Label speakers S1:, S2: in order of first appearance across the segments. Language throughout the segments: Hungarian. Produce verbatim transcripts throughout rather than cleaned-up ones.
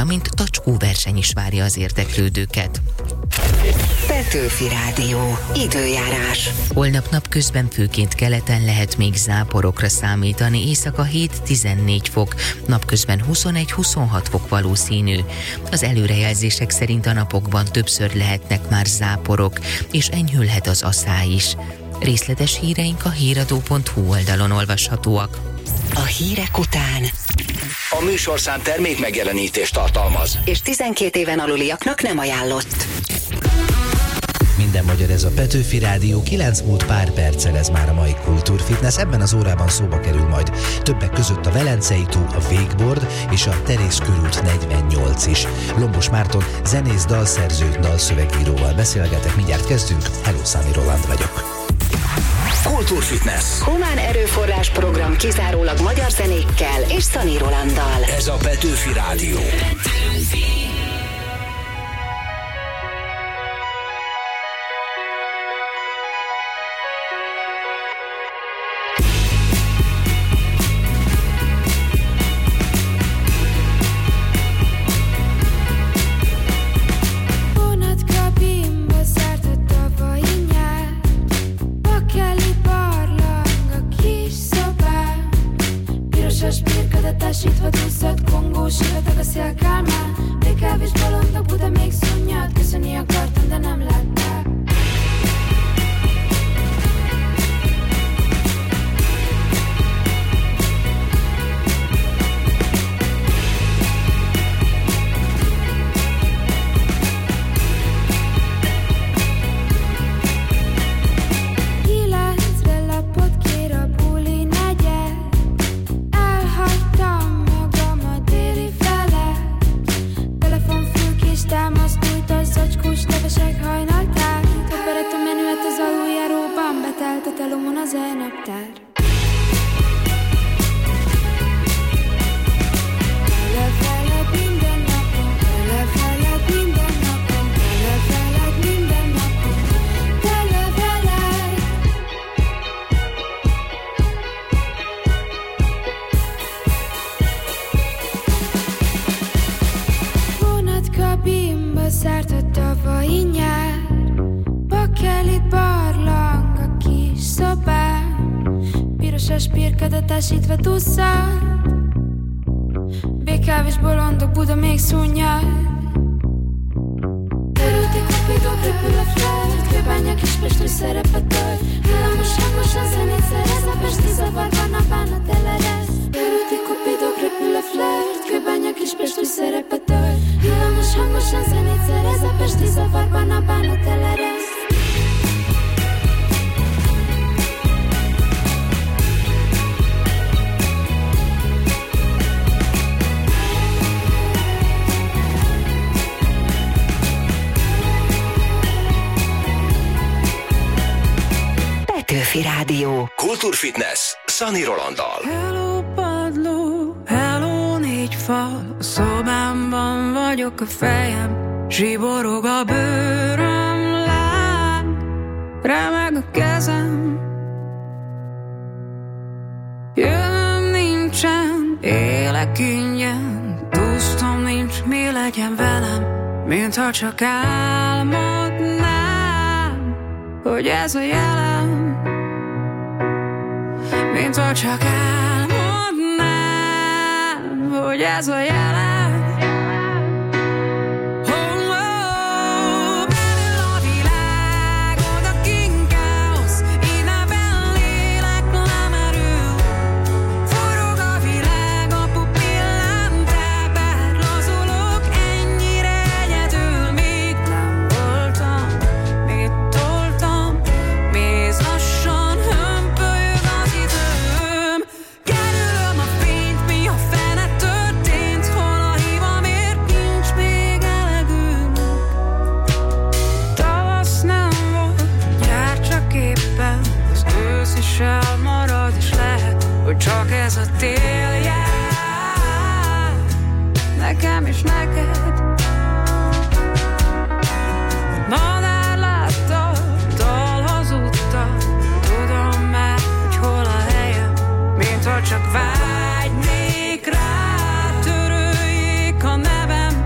S1: valamint tacskó verseny is várja az érdeklődőket.
S2: Petőfi Rádió. Időjárás.
S1: Holnap napközben főként keleten lehet még záporokra számítani, éjszaka hét-tizennégy fok, napközben huszonegy-huszonhat fok valószínű. Az előrejelzések szerint a napokban többször lehetnek már záporok, és enyhülhet az aszály is. Részletes híreink a híradó pont hu oldalon olvashatóak.
S2: A hírek után
S3: a műsorszám termék megjelenítést tartalmaz,
S2: és tizenkét éven aluliaknak nem ajánlott.
S4: Minden magyar, ez a Petőfi Rádió, kilenc múlt pár perccel ez már a mai Kultúrfitness. Ebben az órában szóba kerül majd többek között a Velencei tó, a Wakeboard és a Terész körút negyvennyolc is. Lombos Márton zenész, dalszerző, dalszövegíróval beszélgetek, mindjárt kezdünk. Hello, Szani Roland vagyok.
S3: Kultúrfitness.
S2: Humán erőforrás program kizárólag magyar zenékkel és Szani Rolanddal.
S3: Ez a Petőfi Rádió. Petőfi.
S5: Társítva duzzadt kongó, sivatag a szél kálmán. Békáv és bolondok, Buda még szunnyad. Köszönni akartam, de nem láttál. Telomon az elnaptár. Belefeled minden napon, belefeled minden napon, belefeled minden napon, belefeled. Vonatkabinba zárt a tavalyi nyár, bakelit barlang szobám, pirosas pirkadat társítva duzzad. Békáv és bolondok, Buda még szunnyad. Körülti kupidok, repül a föld, Kőbánya Kispest új szerepet tölt. Villamos hangosan zenét szerez, a pesti zavarban a bánat elerez. Körülti kupidok, repül a föld, Kőbánya Kispest új szerepet tölt. Villamos hangosan zenét szerez, a pesti zavarban a bánat elerez.
S2: Petőfi Rádió.
S3: Kultúrfitness Szani Rolanddal.
S5: Hello padló, hello négy fal, a szobámban vagyok, a fejem zsiborog a bőröm, láng, remeg a kezem. Jövőm nincsen, élek ingyen, tusztom nincs, mi legyen velem, mintha csak álmodnám, hogy ez a jelem. Mintha csak álmodnám, hogy ez a jelen. Csak ez a tél jár nekem és neked. Madár látta, dal hazudta, tudom már, hogy hol a helyem, mintha csak vágynék rá, töröljék a nevem.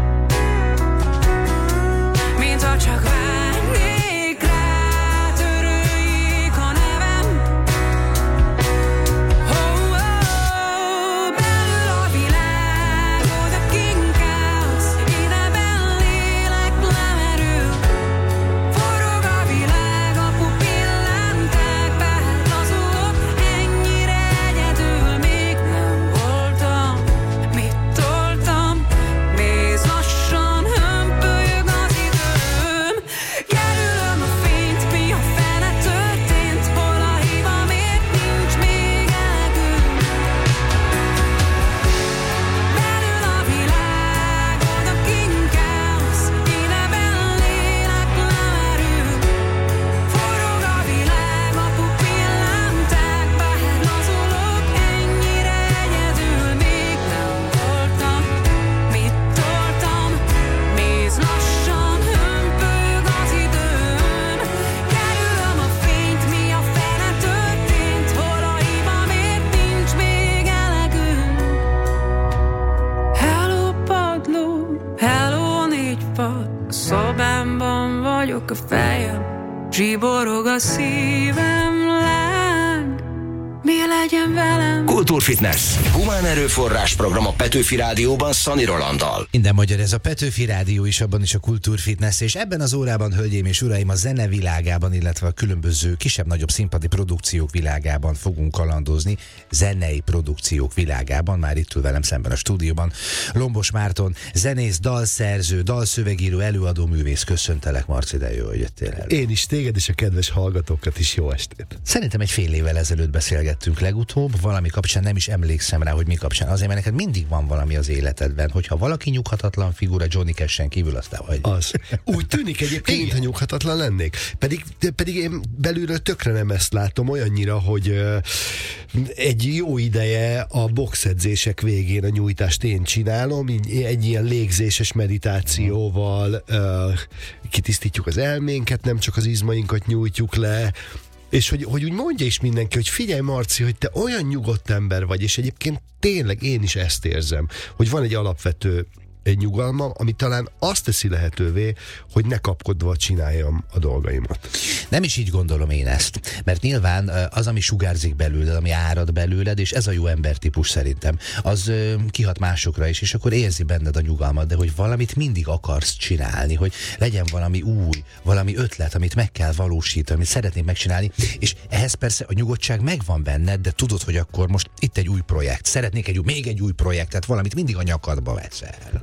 S6: A szobámban vagyok, a fejem zsiborog, a szívem láng. Mi legyen velem?
S3: Kultúrfitness. Humán erőforrás program a Petőfi Rádióban Szani Rolanddal.
S4: Minden magyar, ez a Petőfi Rádió is, abban is a Kultúrfitness, és ebben az órában, hölgyeim és uraim, a zene világában, illetve a különböző kisebb-nagyobb színpadi produkciók világában fogunk kalandozni. Zenei produkciók világában, már itt ül velem szemben a stúdióban Lombos Márton, zenész, dalszerző, dalszövegíró, előadó, művész. Köszöntelek, Marci, de jó, hogy jöttél el.
S7: Én is téged és a kedves hallgatókat is, jó estét.
S4: Szerintem egy fél évvel ezelőtt beszélgettünk legutóbb, valami kapcsán nem is emlékszem rá, hogy mi kapcsán. Azért, mert neked mindig van valami az életedben, hogyha valaki nyughatatlan figura Johnny Cash-en kívül, aztán vagy.
S7: Az. Úgy tűnik egyébként, mintha nyughatatlan lennék. Pedig, pedig én belülről tökre nem ezt látom olyannyira, hogy uh, egy jó ideje a boxedzések végén a nyújtást én csinálom, egy ilyen légzéses meditációval uh, kitisztítjuk az elménket, nem csak az izmainkat nyújtjuk le, és hogy, hogy úgy mondja is mindenki, hogy figyelj, Marci, hogy te olyan nyugodt ember vagy, és egyébként tényleg én is ezt érzem, hogy van egy alapvető egy nyugalmam, ami talán azt teszi lehetővé, hogy ne kapkodva csináljam a dolgaimat.
S4: Nem is így gondolom én ezt, mert nyilván az, ami sugárzik belőled, ami árad belőled, és ez a jó embertípus szerintem, az kihat másokra is, és akkor érzi benned a nyugalmat, de hogy valamit mindig akarsz csinálni, hogy legyen valami új, valami ötlet, amit meg kell valósítani, amit szeretnék megcsinálni, és ehhez persze a nyugodtság megvan benned, de tudod, hogy akkor most itt egy új projekt, szeretnék egy új, még egy új projektet, valamit mindig a nyakadba veszel.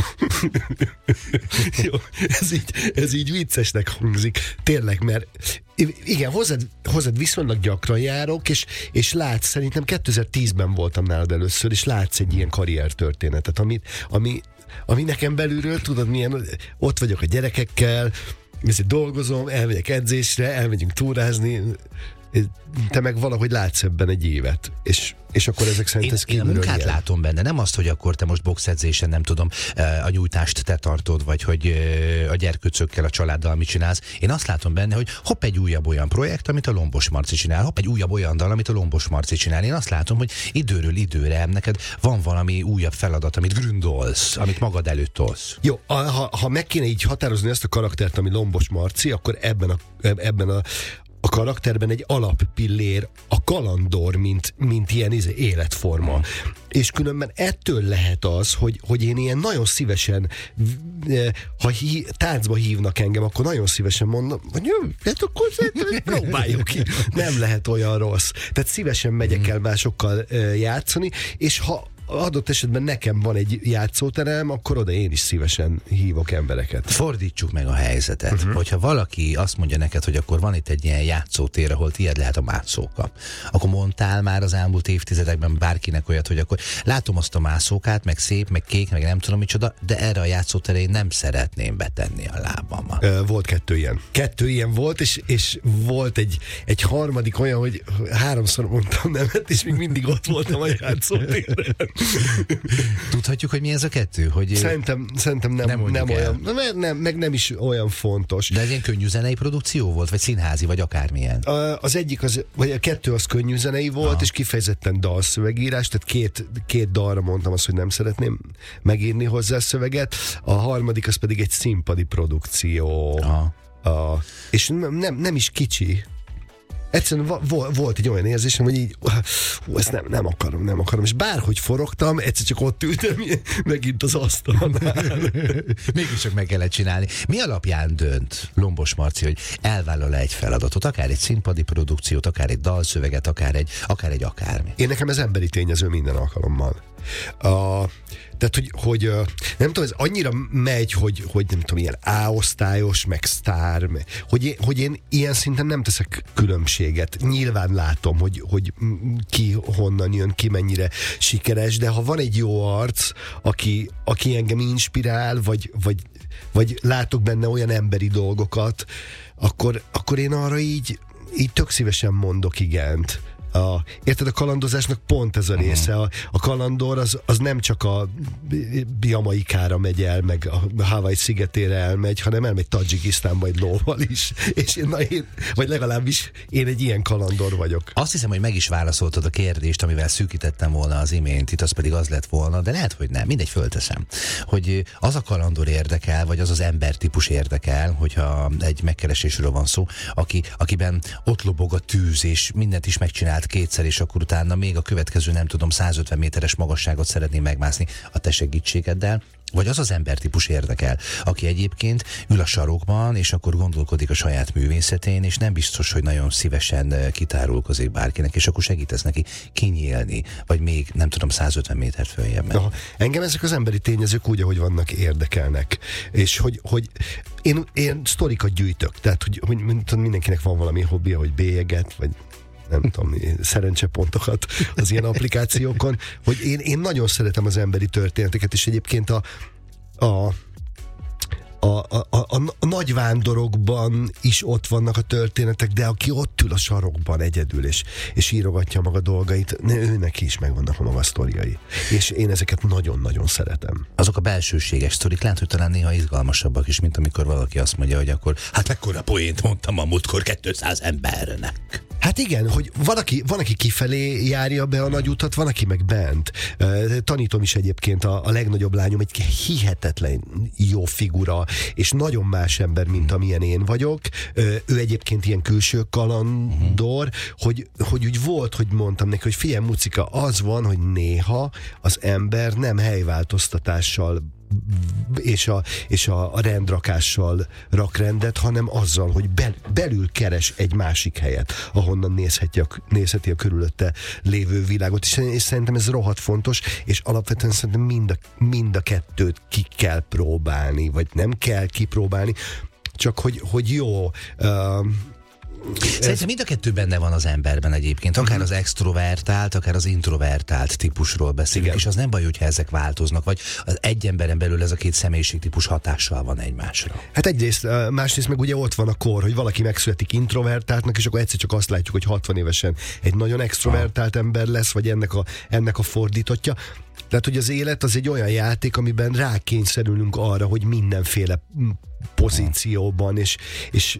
S7: Jó, ez így, ez így viccesnek hangzik, tényleg, mert igen, hozzád, hozzád viszonylag gyakran járok, és, és látsz, szerintem kétezer-tízben voltam nálad először, és látsz egy ilyen karriertörténetet, ami, ami, ami nekem belülről, tudod milyen, ott vagyok a gyerekekkel, ezért dolgozom, elmegyek edzésre, elmegyünk túrázni, te meg valahogy látsz ebben egy évet, és, és akkor ezek szerint
S4: én,
S7: ez
S4: én a munkát
S7: ilyen.
S4: látom benne, nem azt, hogy akkor te most boxedzésen, nem tudom, a nyújtást te tartod, vagy hogy a gyerkőcökkel, a családdal mit csinálsz. Én azt látom benne, hogy hopp egy újabb olyan projekt, amit a Lombos Marci csinál, hopp egy újabb olyan dal, amit a Lombos Marci csinál. Én azt látom, hogy időről időre neked van valami újabb feladat, amit gründolsz, amit magad előtt tolsz.
S7: Jó, ha, ha meg kéne így határozni ezt a karaktert, ami Lombos Marci, akkor ebben a, ebben a a karakterben egy alappillér, a kalandor, mint, mint ilyen izé, életforma. És különben ettől lehet az, hogy, hogy én ilyen nagyon szívesen, ha hí, táncba hívnak engem, akkor nagyon szívesen mondom, hogy jó, hát akkor próbáljuk ki. Nem lehet olyan rossz. Tehát szívesen megyek el másokkal játszani, és ha adott esetben nekem van egy játszóterem, akkor oda én is szívesen hívok embereket.
S4: Fordítsuk meg a helyzetet. Uh-huh. Hogyha valaki azt mondja neked, hogy akkor van itt egy ilyen játszótér, ahol tiéd lehet a mászóka, akkor mondtál már az elmúlt évtizedekben bárkinek olyat, hogy akkor látom azt a mászókát, meg szép, meg kék, meg nem tudom micsoda, de erre a játszóterén nem szeretném betenni a lábamat.
S7: Volt kettő ilyen. Kettő ilyen volt, és, és volt egy, egy harmadik olyan, hogy háromszor mondtam nemet, és még mindig ott voltam a játszótéren.
S4: Tudhatjuk, hogy mi ez a kettő? Hogy
S7: szerintem, szerintem nem, nem, nem olyan, nem, nem, meg nem is olyan fontos.
S4: De ez ilyen könnyű zenei produkció volt? Vagy színházi, vagy akármilyen?
S7: Az egyik, az, vagy a kettő az könnyű zenei volt, aha, és kifejezetten dalszövegírás, tehát két, két dalra mondtam azt, hogy nem szeretném megírni hozzá szöveget. A harmadik az pedig egy színpadi produkció. A, és nem, nem is kicsi. Egyszerűen volt egy olyan érzésem, hogy így, hú, ezt nem, nem akarom, nem akarom. És bárhogy forogtam, egyszer csak ott ültem megint az asztalnál.
S4: Mégis csak meg kellett csinálni. Mi alapján dönt Lombos Marci, hogy elvállal-e egy feladatot, akár egy színpadi produkciót, akár egy dalszöveget, akár egy, akár egy akármi?
S7: Én nekem ez emberi tényező minden alkalommal. Uh, tehát, hogy, hogy uh, nem tudom, ez annyira megy, hogy, hogy nem tudom, ilyen A-osztályos, meg sztár, hogy én, hogy én ilyen szinten nem teszek különbséget. Nyilván látom, hogy, hogy ki honnan jön, ki mennyire sikeres, de ha van egy jó arc, aki, aki engem inspirál, vagy, vagy, vagy látok benne olyan emberi dolgokat, akkor, akkor én arra így, így tök szívesen mondok igent. A, érted, a kalandozásnak pont ez a része. A, a kalandor az, az nem csak a Jamaikára megy el, meg a Hawaii szigetére elmegy, hanem elmegy Tadzsikisztánba egy lóval is. És én, na én, vagy legalábbis én egy ilyen kalandor vagyok.
S4: Azt hiszem, hogy meg is válaszoltad a kérdést, amivel szűkítettem volna az imént, itt az pedig az lett volna, de lehet, hogy nem, mindegy, fölteszem. Hogy az a kalandor érdekel, vagy az az embertípus érdekel, hogyha egy megkeresésről van szó, aki, akiben ott lobog a tűz, és mindent is megcsinált kétszer, és akkor utána még a következő, nem tudom, százötven méteres magasságot szeretné megmászni a te segítségeddel, vagy az az embertípus érdekel, aki egyébként ül a sarokban, és akkor gondolkodik a saját művészetén, és nem biztos, hogy nagyon szívesen kitárulkozik bárkinek, és akkor segítesz neki kinyílni, vagy még, nem tudom, százötven méter följebb.
S7: Aha, engem ezek az emberi tényezők úgy, ahogy vannak, érdekelnek. És hogy, hogy én, én sztorikat gyűjtök, tehát hogy, hogy mindenkinek van valami hobbija, hogy bélyeget, vagy nem tudom, szerencsepontokat az ilyen applikációkon, hogy én, én nagyon szeretem az emberi történeteket, és egyébként a, a A, a, a, a nagy vándorokban is ott vannak a történetek, de aki ott ül a sarokban egyedül, és, és írogatja maga dolgait, őnek is megvannak a maga sztoriai. És én ezeket nagyon-nagyon szeretem.
S4: Azok a belsőséges sztorik, lehet, hogy talán néha izgalmasabbak is, mint amikor valaki azt mondja, hogy akkor hát mekkora poént mondtam a múltkor kétszáz embernek.
S7: Hát igen, hogy van aki, van, aki kifelé járja be a nagy utat, van, aki meg bent. Tanítom is egyébként, a, a legnagyobb lányom egy hihetetlen jó figura, és nagyon más ember, mint amilyen én vagyok. Ő egyébként ilyen külső kalandor, uh-huh. hogy, hogy úgy volt, hogy mondtam neki, hogy figyelj, Mucika, az van, hogy néha az ember nem helyváltoztatással és a, és a, a rendrakással rak rendet, hanem azzal, hogy bel, belül keres egy másik helyet, ahonnan nézheti a, nézheti a körülötte lévő világot, és, és szerintem ez rohadt fontos, és alapvetően szerintem mind a, mind a kettőt ki kell próbálni, vagy nem kell kipróbálni, csak hogy, hogy jó... Uh,
S4: Szerintem mind a kettő benne van az emberben egyébként, akár az extrovertált, akár az introvertált típusról beszélünk, és az nem baj, hogyha ezek változnak, vagy az egy emberen belül ez a két személyiségtípus hatással van egymásra.
S7: Hát egyrészt, másrészt meg ugye ott van a kor, hogy valaki megszületik introvertáltnak, és akkor egyszer csak azt látjuk, hogy hatvan évesen egy nagyon extrovertált ember lesz, vagy ennek a, ennek a fordítottja. Tehát, hogy az élet az egy olyan játék, amiben rákényszerülünk arra, hogy mindenféle pozícióban és, és,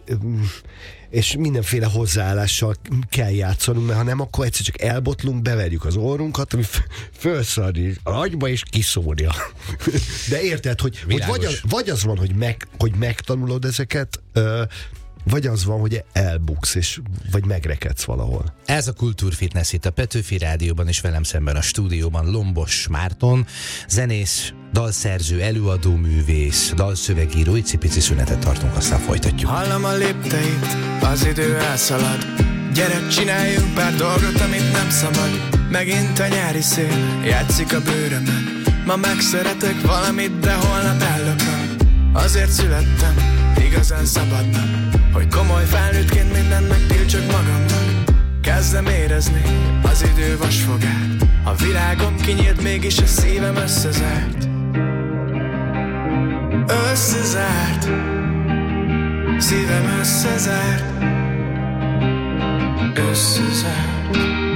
S7: és mindenféle hozzáállással kell játszanunk, mert ha nem, akkor egyszer csak elbotlunk, beverjük az orrunkat, ami fölszarni a agyba és kiszórja. De érted, hogy, hogy vagy, az, vagy az van, hogy, meg, hogy megtanulod ezeket, vagy az van, hogy elbuksz, és, vagy megrekedsz valahol.
S4: Ez a Kultúrfitness itt a Petőfi Rádióban, és velem szemben a stúdióban Lombos Márton, zenész, dalszerző, előadó művész, dalszövegíró. Icipici szünetet tartunk, aztán folytatjuk.
S8: Hallom a lépteit, az idő elszalad. Gyere, csináljunk pár dolgot, amit nem szabad. Megint a nyári szél játszik a bőrömön. Ma megszeretek valamit, de holnap ellököm. Azért születtem igazán szabadnak, hogy komoly felnőttként mindent megtiltsok magamnak. Kezdem érezni az idő vasfogát, a világom kinyílt, mégis a szívem összezárt. Összezárt, szívem összezárt, összezárt.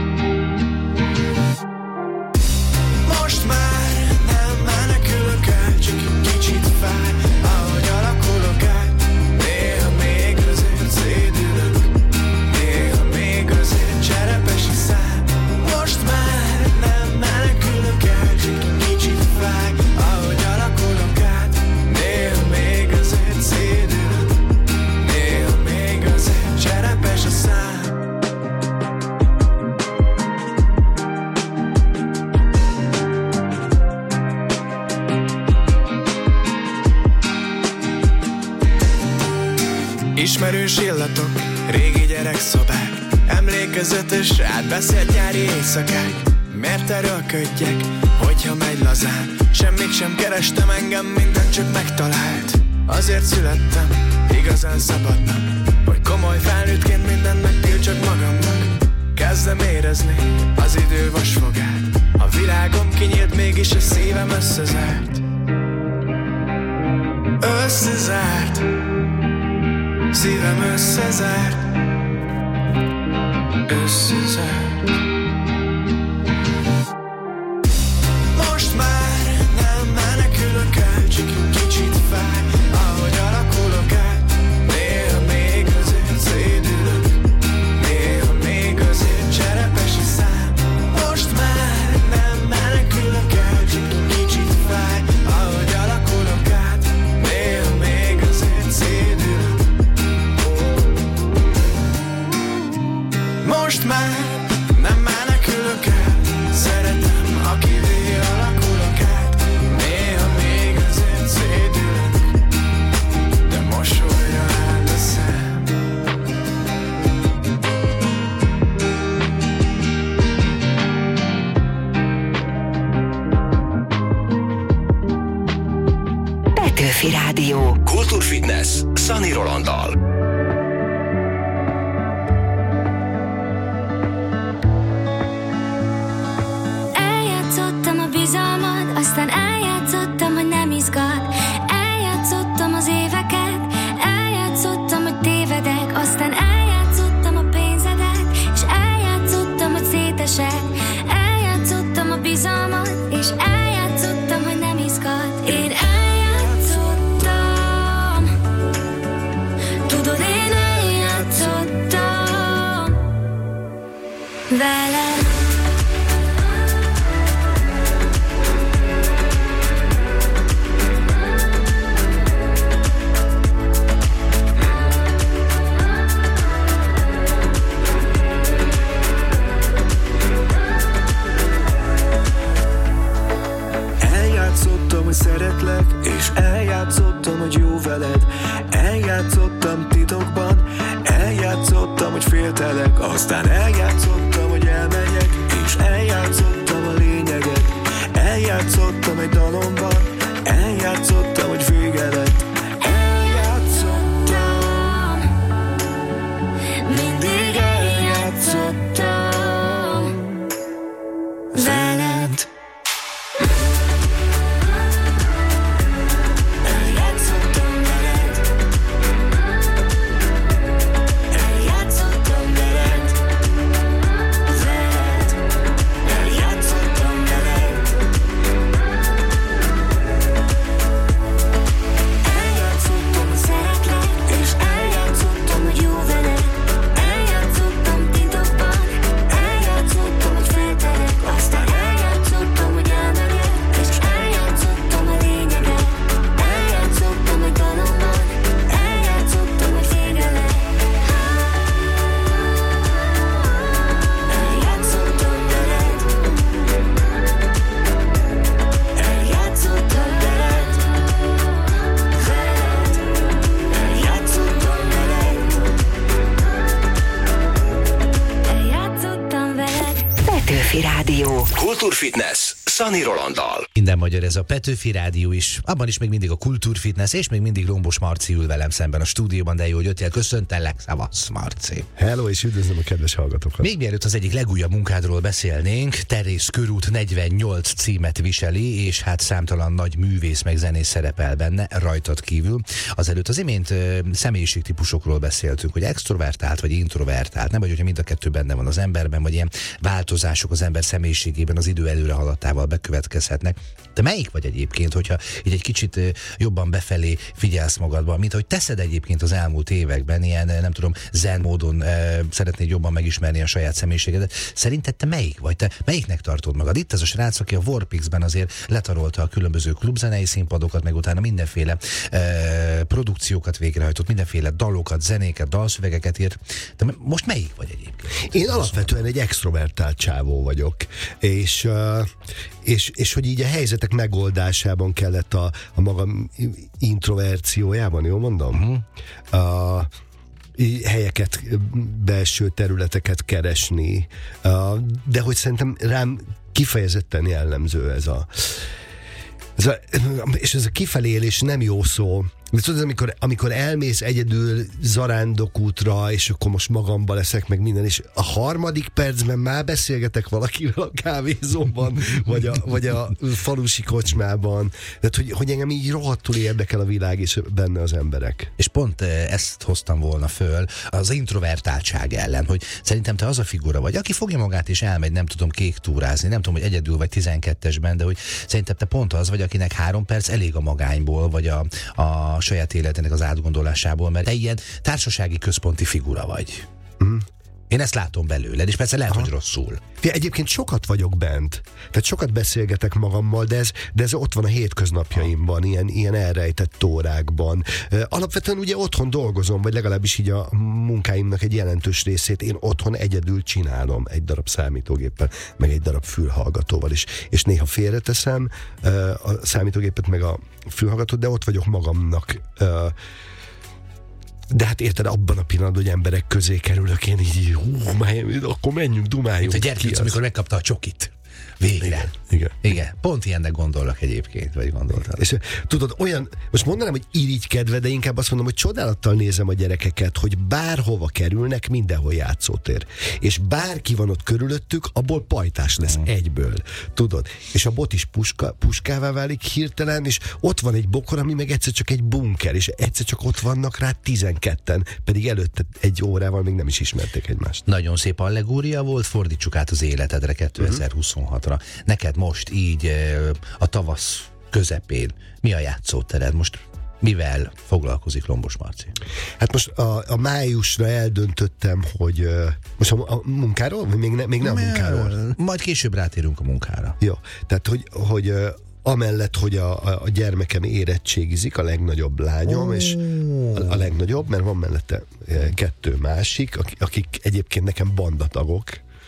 S8: Most már nem menekülök el, csak egy kicsit fáj, ahogy alakulok át. Néha még azért szédülök, néha még azért cserepes a szám. Most már nem menekülök el, csak egy kicsit fáj, ahogy alakulok át. Néha még azért szédülök, néha még azért cserepes a szám. Ismerős illatok, régi gyerekszobák, emlékezetes, átbeszélt nyári éjszakák. Miért erőlködjek, hogyha megy lazán? Semmit sem kerestem, engem minden csak megtalált. Azért születtem igazán szabadnak, hogy komoly felnőttként mindent megtiltsak magamnak. Kezdem érezni az idő vasfogát, a világom kinyílt, mégis a szívem összezárt. Összezárt, szívem összezárt, összezárt. Most már nem menekülök el, csak egy kicsit fáj, ahogy alakulok át. Néha még azért szédülök, néha még azért cserepes a szám. Most már nem menekülök el, csak egy kicsit fáj, ahogy alakulok át. Néha még azért szédülök. Most már nem menekülök el, szeretem, akivé alakulok át. Néha még azért szédülök, de mosolya át a szem.
S2: Petőfi Rádió.
S3: Kultúrfitness Szani Rolanddal.
S5: Eljátszottam a bizalmad, aztán eljátszottam, hogy nem izgat. Eljátszottam az éveket, eljátszottam, hogy tévedek. Aztán eljátszottam a pénzedet, és eljátszottam, hogy szétesek. Eljátszottam a bizalmad, és eljátszottam, hogy nem izgat. Én eljátszottam, tudod, én eljátszottam veled.
S8: Eljátszottam, hogy szeretlek, és eljátszottam, hogy jó veled. Eljátszottam titokban, eljátszottam, hogy féltelek. Aztán eljátszottam, hogy elmegyek, és eljátszottam a lényeget. Eljátszottam egy dalomban, eljátszottam, hogy vége lett. Eljátszottam, mindig eljátszottam veled. Eljátszottam veled, eljátszottam veled, veled, eljátszottam veled. Eljátszottam, hogy szeretlek, és eljátszottam, hogy jó veled. Eljátszottam titokban, eljátszottam, hogy féltelek. Aztán eljátszottam, hogy elmegyek, és eljátszottam a lényeget. Eljátszottam egy dalomban, eljátszottam, hogy vége lett. Eljátszottam veled, eljátszottam veled, veled, eljátszottam veled, eljátszottam veled.
S2: Petőfi Rádió.
S3: Kultúrfitness Szani Rolanddal.
S4: Minden magyar ez a Petőfi Rádió is, abban is még mindig a Kultúrfitness, és még mindig Lombos Marci ül velem szemben a stúdióban, de jó, hogy jöttél, köszöntelek, szavasz Marci.
S7: Hello, és üdvözlöm a kedves hallgatókat.
S4: Még mielőtt az egyik legújabb munkádról beszélnénk, Terész körút negyvennyolc címet viseli, és hát számtalan nagy művész meg zenész szerepel benne, rajtad kívül. Azelőtt az imént ö, személyiségtípusokról beszéltünk, hogy extrovertált vagy introvertált, nem vagy, hogyha mind a kettő benne van az emberben, vagy ilyen változások az ember személyiségében az idő előre haladtával bekövetkezhetnek. Te melyik vagy egyébként, hogyha így egy kicsit ö, jobban befelé figyelsz magadban, mint ahogy teszed egyébként az elmúlt években, ilyen nem tudom, zen módon ö, szeretnéd jobban megismerni a saját személyiségedet. Szerinted te melyik vagy? Te melyiknek tartod magad? Itt ez a srác, aki a Warpix-ben azért letarolta a különböző klubzenei színpadokat, meg utána mindenféle ö, produkciókat végrehajtott, mindenféle dalokat, zenéket, dalszövegeket írt. De most melyik vagy egyébként?
S7: Én alapvetően egy extrovertált csávó vagyok, és, uh, és, és hogy így a helyzetek megoldásában kellett a, a magam introverciójában, jól mondom? Uh-huh. Uh, helyeket, belső területeket keresni, uh, de hogy szerintem rám kifejezetten jellemző ez a, ez a és ez a kifelé élés nem jó szó, Tudod, amikor, amikor elmész egyedül zarándokútra, és akkor most magamba leszek, meg minden, és a harmadik percben már beszélgetek valakivel a kávézóban, vagy a, vagy a falusi kocsmában. Tehát, hogy, hogy engem így rohadtul érdekel a világ, és benne az emberek.
S4: És pont ezt hoztam volna föl az introvertáltság ellen, hogy szerintem te az a figura vagy, aki fogja magát és elmegy, nem tudom, kék túrázni, nem tudom, hogy egyedül vagy tizenkettesben, de hogy szerintem te pont az vagy, akinek három perc elég a magányból, vagy a, a saját életének az átgondolásából, mert te ilyen társasági központi figura vagy. Mm. Én ezt látom belőled, és persze lehet, Aha. hogy rosszul.
S7: Egyébként sokat vagyok bent, tehát sokat beszélgetek magammal, de ez, de ez ott van a hétköznapjaimban, ilyen, ilyen elrejtett órákban. Alapvetően ugye otthon dolgozom, vagy legalábbis így a munkáimnak egy jelentős részét én otthon egyedül csinálom, egy darab számítógéppel, meg egy darab fülhallgatóval is. És néha félreteszem a számítógépet, meg a fülhallgatót, de ott vagyok magamnak. De hát érted, abban a pillanatban, hogy emberek közé kerülök, én így, hú, akkor menjünk, dumáljunk.
S4: Mint a gyerkőc, amikor megkapta a csokit. Végre.
S7: Igen, igen.
S4: Igen. Pont ilyennek gondolok egyébként, vagy gondoltad.
S7: És tudod, olyan, most mondanám, hogy irigykedve, de inkább azt mondom, hogy csodálattal nézem a gyerekeket, hogy bárhova kerülnek, mindenhol játszótér. És bárki van ott körülöttük, abból pajtás lesz mm. egyből. Tudod? És a bot is puska, puskává válik hirtelen, és ott van egy bokor, ami meg egyszer csak egy bunker, és egyszer csak ott vannak rá tizenketten, pedig előtte egy órával még nem is ismerték egymást.
S4: Nagyon szép allegória volt, fordítsuk át az életedre kétezer-huszonhatra. Neked most így a tavasz közepén mi a játszótered? Most mivel foglalkozik Lombos Marci?
S7: Hát most a, a májusra eldöntöttem, hogy most a, a munkáról? Még, ne, még nem a munkáról.
S4: Majd később rátérünk a munkára.
S7: Jó, tehát hogy, hogy amellett, hogy a, a gyermekem érettségizik, a legnagyobb lányom, oh. és a, a legnagyobb, mert van mellette kettő másik, akik egyébként nekem bandatagok,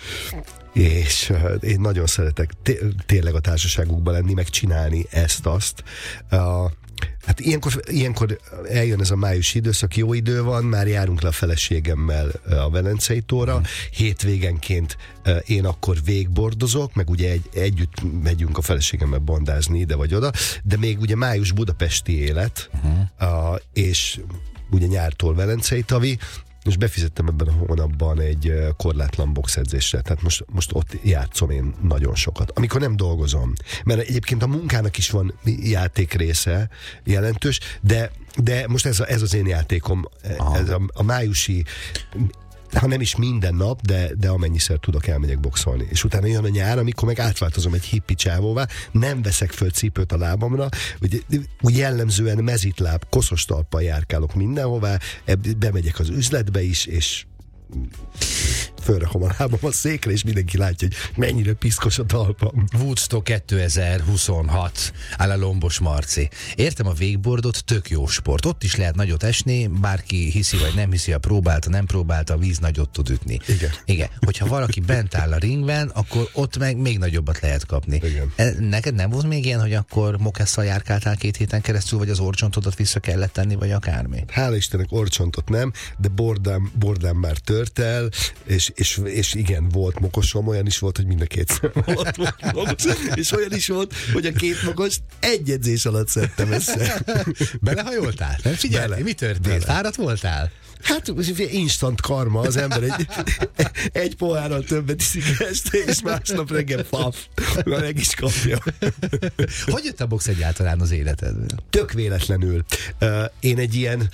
S7: és uh, én nagyon szeretek té- tényleg a társaságukban lenni, meg csinálni ezt-azt. Uh, hát ilyenkor, ilyenkor eljön ez a májusi időszak, jó idő van, már járunk le a feleségemmel uh, a Velencei tóra, mm. hétvégenként uh, én akkor végbordozok, meg ugye egy, együtt megyünk a feleségemmel bandázni ide vagy oda, de még ugye május budapesti élet, mm. uh, és ugye nyártól Velencei tavi, és befizettem ebben a hónapban egy korlátlan boxedzésre, tehát most, most ott játszom én nagyon sokat, amikor nem dolgozom. Mert egyébként a munkának is van játék része jelentős, de, de most ez, a, ez az én játékom, ez a, a májusi, ha nem is minden nap, de, de amennyiszer tudok, elmegyek boxolni. És utána jön a nyár, amikor meg átváltozom egy hippi csávóvá, nem veszek föl cipőt a lábamra, úgy, úgy jellemzően mezitláb, koszos talppal járkálok mindenhová, bemegyek az üzletbe is, és fölrakom a lábam a székre, és mindenki látja, hogy mennyire piszkos a talpam.
S4: Woodstock kétezer-huszonhat áll a Lombos Marci. Értem, a wakeboardot tök jó sport. Ott is lehet nagyot esni, bárki hiszi vagy nem hiszi, ha próbálta, nem próbálta, a víz nagyot tud ütni.
S7: Igen.
S4: Igen. Hogyha valaki bent áll a ringben, akkor ott meg még nagyobbat lehet kapni.
S7: Igen.
S4: Neked nem volt még ilyen, hogy akkor mokesszal járkáltál két héten keresztül, vagy az orcsontodat vissza kellett tenni, vagy akármi?
S7: Hála Istennek orcsontot nem, de bordám, bordám már tört el, és, és, és igen, volt mokosom, olyan is volt, hogy mind a két volt mokos, és olyan is volt, hogy a két mokost egy edzés alatt szedtem össze.
S4: Belehajoltál? Nem figyelj, Bele. Mi történt? Fáradt voltál?
S7: Hát instant karma, az ember egy, egy pohárral többet iszik este, és másnap reggel paf, meg is kapja.
S4: Hogy jött a box egyáltalán az életedben?
S7: Tök véletlenül. Uh, én egy ilyen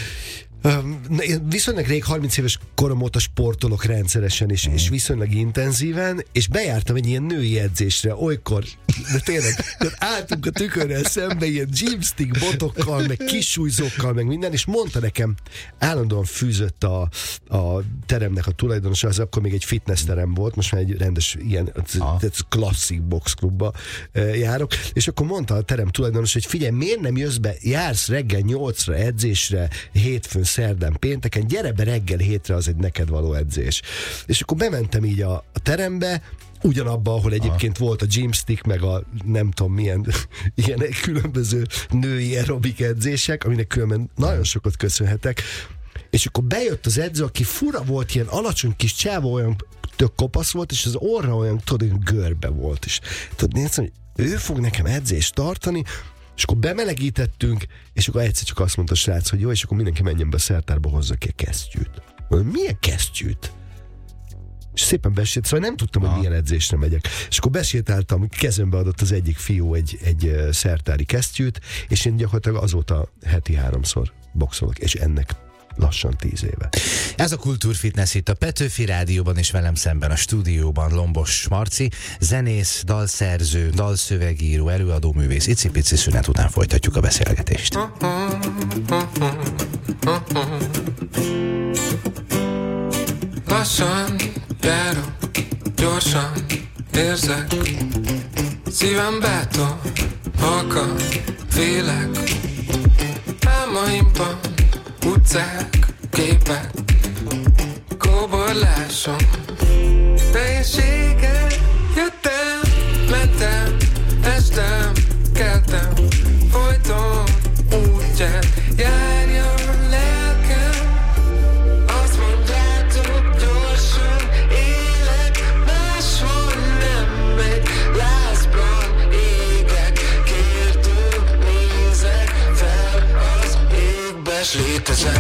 S7: viszonylag rég, harminc éves korom óta sportolok rendszeresen, és, és viszonylag intenzíven, és bejártam egy ilyen női edzésre, olykor, de tényleg, álltunk a tükörrel szembe ilyen gymstick botokkal, meg kisújzókkal, meg minden, és mondta nekem, állandóan fűzött a, a teremnek a tulajdonosa, az akkor még egy fitness terem volt, most már egy rendes ilyen klasszik boxklubba járok, és akkor mondta a terem tulajdonos, hogy figyelj, miért nem jössz be, jársz reggel nyolcra edzésre, hétfőn, szerdán, pénteken, gyere be reggel hétre, az egy neked való edzés. És akkor bementem így a, a terembe, ugyanabba, ahol egyébként volt a gymstick, meg a nem tudom milyen ilyen különböző női aerobik edzések, aminek különben nagyon sokat köszönhetek. És akkor bejött az edző, aki fura volt, ilyen alacsony kis csávó, olyan tök kopasz volt, és az orra olyan, tudod, olyan görbe volt. És tudod, néztem, hogy ő fog nekem edzést tartani, És akkor bemelegítettünk, és akkor egyszer csak azt mondta a srác, hogy jó, és akkor mindenki menjen be a szertárba, hozzak egy kesztyűt. Mondom, milyen kesztyűt? És szépen besétáltam, szóval nem tudtam, hogy milyen edzésre megyek. És akkor besétáltam, kezembe adott az egyik fiú egy, egy szertári kesztyűt, és én gyakorlatilag azóta heti háromszor boxolok, és ennek lassan tíz éve.
S4: Ez a Kultúrfitness itt a Petőfi Rádióban, és velem szemben a stúdióban Lombos Marci, zenész, dalszerző, dalszövegíró, előadó művész. Icipici szünet után folytatjuk a beszélgetést.
S8: Lassan járok, gyorsan érzek, szívem bátor, halkan félek. Álmaimban utcák, képek, kóborlásom, teljességgel jöttem, mentem, estem, keltem, folyton útján járja a lelkem. Azt mondjátok, gyorsan élek, máshol nem megy, lázban égek, kérdő nézek fel az égbe, s létezek.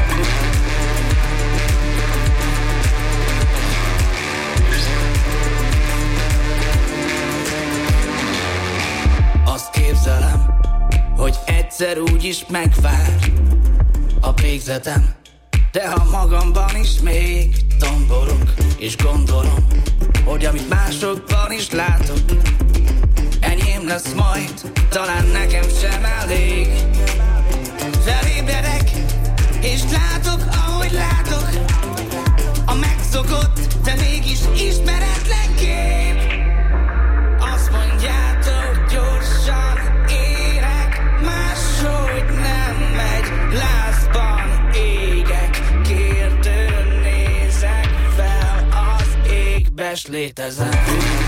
S9: Azt képzelem, hogy egyszer úgyis megvár a végzetem, de ha magamban is még tombolok, és gondolom, hogy amit másokban is látok, enyém lesz majd, talán nekem sem elég. Felébredek, és látok, ahogy látok, a megszokott, de mégis ismeretlen kép. Azt mondjátok, gyorsan érek, máshogy nem megy, lázban égek, kérdőn nézek fel az égbe, s létezem.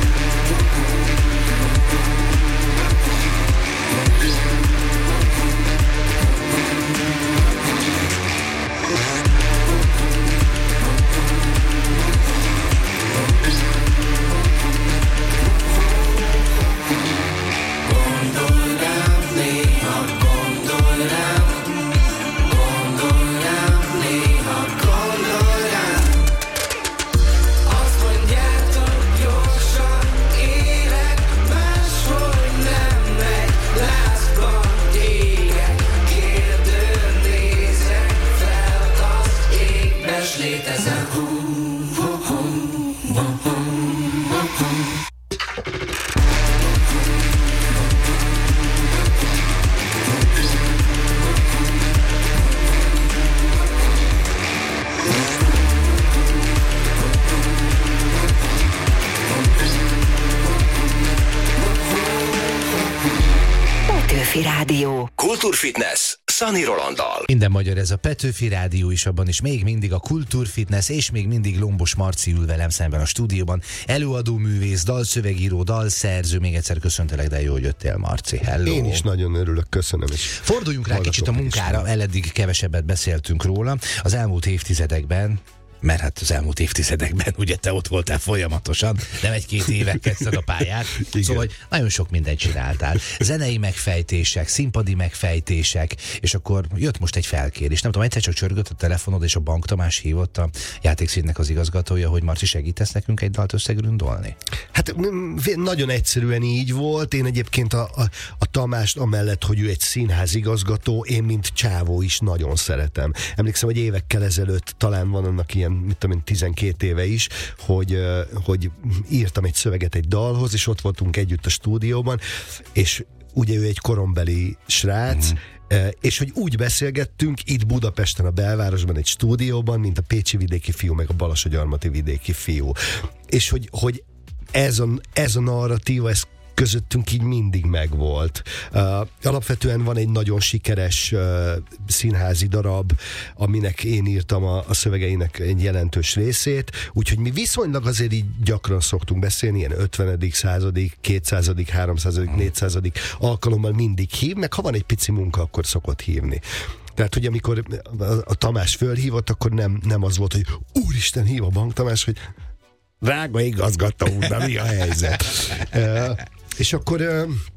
S2: Rádió.
S3: Kultúrfitness Szani Rolanddal.
S4: Minden magyar, ez a Petőfi Rádió is, abban is még mindig a Kultúrfitness, és még mindig Lombos Marci ül velem szemben a stúdióban. Előadó művész, dalszövegíró, dalszerző. Még egyszer köszöntelek, de jó, hogy jöttél, Marci. Hello.
S7: Én is nagyon örülök, köszönöm is.
S4: Forduljunk rá kicsit a munkára, eddig kevesebbet beszéltünk róla. Az elmúlt évtizedekben, mert hát az elmúlt évtizedekben ugye te ott voltál folyamatosan, nem egy-két éve kezdted a pályát, szóval hogy nagyon sok mindent csináltál. Zenei megfejtések, színpadi megfejtések, és akkor jött most egy felkérés. Nem tudom, egyszer csak csörgött a telefonod, és a Bank Tamás hívott, a játékszínnek az igazgatója, hogy Marci, segítesz nekünk egy dalt összegründolni?
S7: Hát nagyon egyszerűen így volt. Én egyébként a, a, a Tamást amellett, hogy ő egy színház igazgató, én mint csávó is nagyon szeretem. Emlékszem, hogy évekkel ezelőtt talán van annak ilyen, mit tudom én, tizenkét éve is, hogy, hogy írtam egy szöveget egy dalhoz, és ott voltunk együtt a stúdióban, és ugye ő egy korombeli srác, mm. és hogy úgy beszélgettünk itt Budapesten, a belvárosban, egy stúdióban, mint a pécsi vidéki fiú, meg a balassagyarmati vidéki fiú. És hogy, hogy ez, a, ez a narratíva, ez közöttünk így mindig megvolt. Uh, alapvetően van egy nagyon sikeres uh, színházi darab, aminek én írtam a, a szövegeinek egy jelentős részét, úgyhogy mi viszonylag azért így gyakran szoktunk beszélni, ilyen ötvenedik századik, kétszázadik, háromszázadik, négyszázadik alkalommal mindig hív, meg ha van egy pici munka, akkor szokott hívni. Tehát, hogy amikor a, a Tamás fölhívott, akkor nem, nem az volt, hogy úristen, hív a Bank Tamás, hogy drága igazgató úr, de mi a helyzet? uh, És akkor,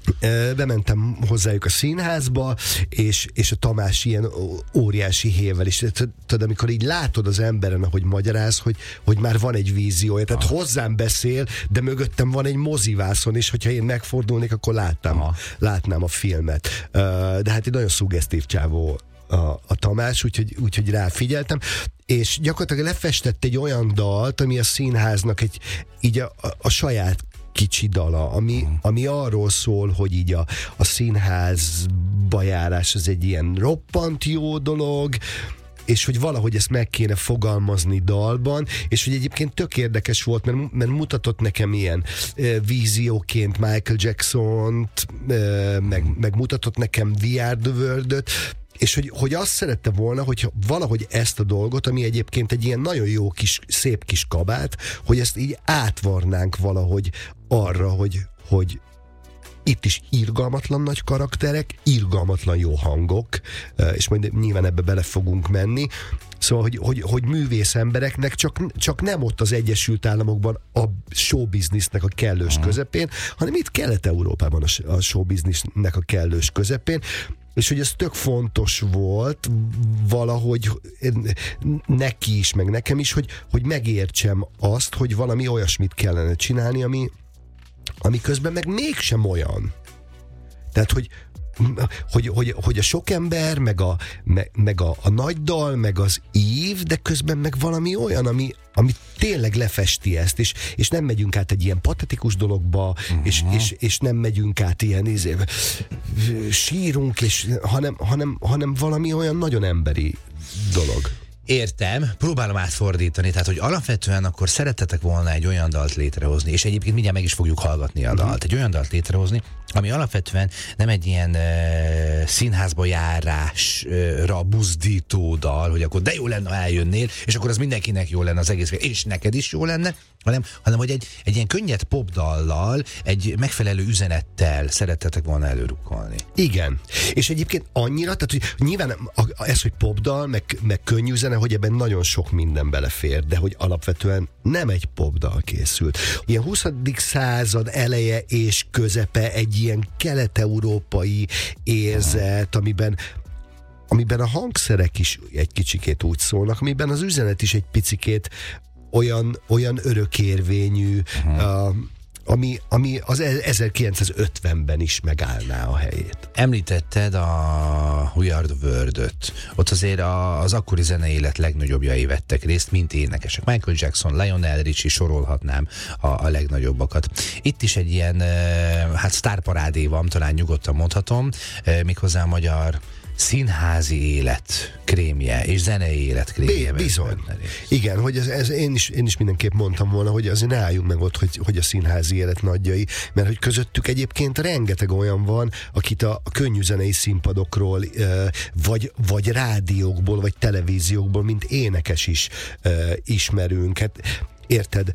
S7: bementem hozzájuk a színházba, és, és a Tamás ilyen óriási hével, és tudod, amikor így látod az emberen, ahogy magyaráz, hogy, hogy már van egy víziója, tehát ah. hozzám beszél, de mögöttem van egy mozivászon, és hogyha én megfordulnék, akkor látnám, ah. látnám a filmet. De hát egy nagyon szuggesztív csávó a, a Tamás, úgyhogy, úgyhogy ráfigyeltem, és gyakorlatilag lefestett egy olyan dalt, ami a színháznak egy, így a, a, a saját kicsi dala, ami, ami arról szól, hogy így a, a színházba járás az egy ilyen roppant jó dolog, és hogy valahogy ezt meg kéne fogalmazni dalban, és hogy egyébként tök érdekes volt, mert, mert mutatott nekem ilyen uh, vízióként Michael Jackson-t, uh, meg, meg mutatott nekem We Are The World-öt, és hogy, hogy azt szerette volna, hogy valahogy ezt a dolgot, ami egyébként egy ilyen nagyon jó kis, szép kis kabát, hogy ezt így átvarnánk valahogy arra, hogy, hogy itt is irgalmatlan nagy karakterek, irgalmatlan jó hangok, és majd nyilván ebbe bele fogunk menni. Szóval, hogy, hogy, hogy művész embereknek csak, csak nem ott az Egyesült Államokban a showbiznisznek a kellős közepén, hanem itt Kelet-Európában a, a showbiznisznek a kellős közepén, és hogy ez tök fontos volt valahogy neki is, meg nekem is, hogy, hogy megértsem azt, hogy valami olyasmit kellene csinálni, ami, ami közben meg mégsem olyan. Tehát, hogy Hogy, hogy, hogy a sok ember, meg, a, meg, meg a, a nagy dal, meg az ív, de közben meg valami olyan, ami, ami tényleg lefesti ezt, és, és nem megyünk át egy ilyen patetikus dologba, uh-huh. és, és, és nem megyünk át ilyen izé, sírunk, és, hanem, hanem, hanem valami olyan nagyon emberi dolog.
S4: Értem, próbálom átfordítani, tehát hogy alapvetően akkor szerettetek volna egy olyan dalt létrehozni, és egyébként mindjárt meg is fogjuk hallgatni a dalt, egy olyan dalt létrehozni, ami alapvetően nem egy ilyen uh, színházba járásra buzdító dal, hogy akkor de jó lenne, ha eljönnél, és akkor az mindenkinek jó lenne az egész, és neked is jó lenne, hanem, hanem hogy egy, egy ilyen könnyed popdallal, egy megfelelő üzenettel szerettetek volna előrukkolni.
S7: Igen. És egyébként annyira, tehát hogy nyilván ez, hogy popdal, meg, meg könnyű zene, hogy ebben nagyon sok minden belefér, de hogy alapvetően nem egy popdal készült. Ilyen huszadik század eleje és közepe, egy ilyen kelet-európai érzet, amiben amiben a hangszerek is egy kicsikét úgy szólnak, amiben az üzenet is egy picikét olyan, olyan örökérvényű, uh, ami, ami az ezerkilencszázötvenben is megállná a helyét.
S4: Említetted a We Are The World-öt. Ott azért a, az akkori zenei élet legnagyobbjai vettek részt, mint énekesek. Michael Jackson, Lionel Richie, sorolhatnám a, a legnagyobbak. Itt is egy ilyen, hát sztárparádé van, talán nyugodtan mondhatom, méghozzá a magyar színházi élet krémje és zenei élet krémje.
S7: Bizony. Igen, hogy ez, ez én, is, én is mindenképp mondtam volna, hogy azért ne álljunk meg ott, hogy, hogy a színházi élet nagyjai, mert hogy közöttük egyébként rengeteg olyan van, akit a, a könnyű zenei színpadokról, vagy, vagy rádiókból, vagy televíziókból, mint énekes is ismerünk. Hát érted?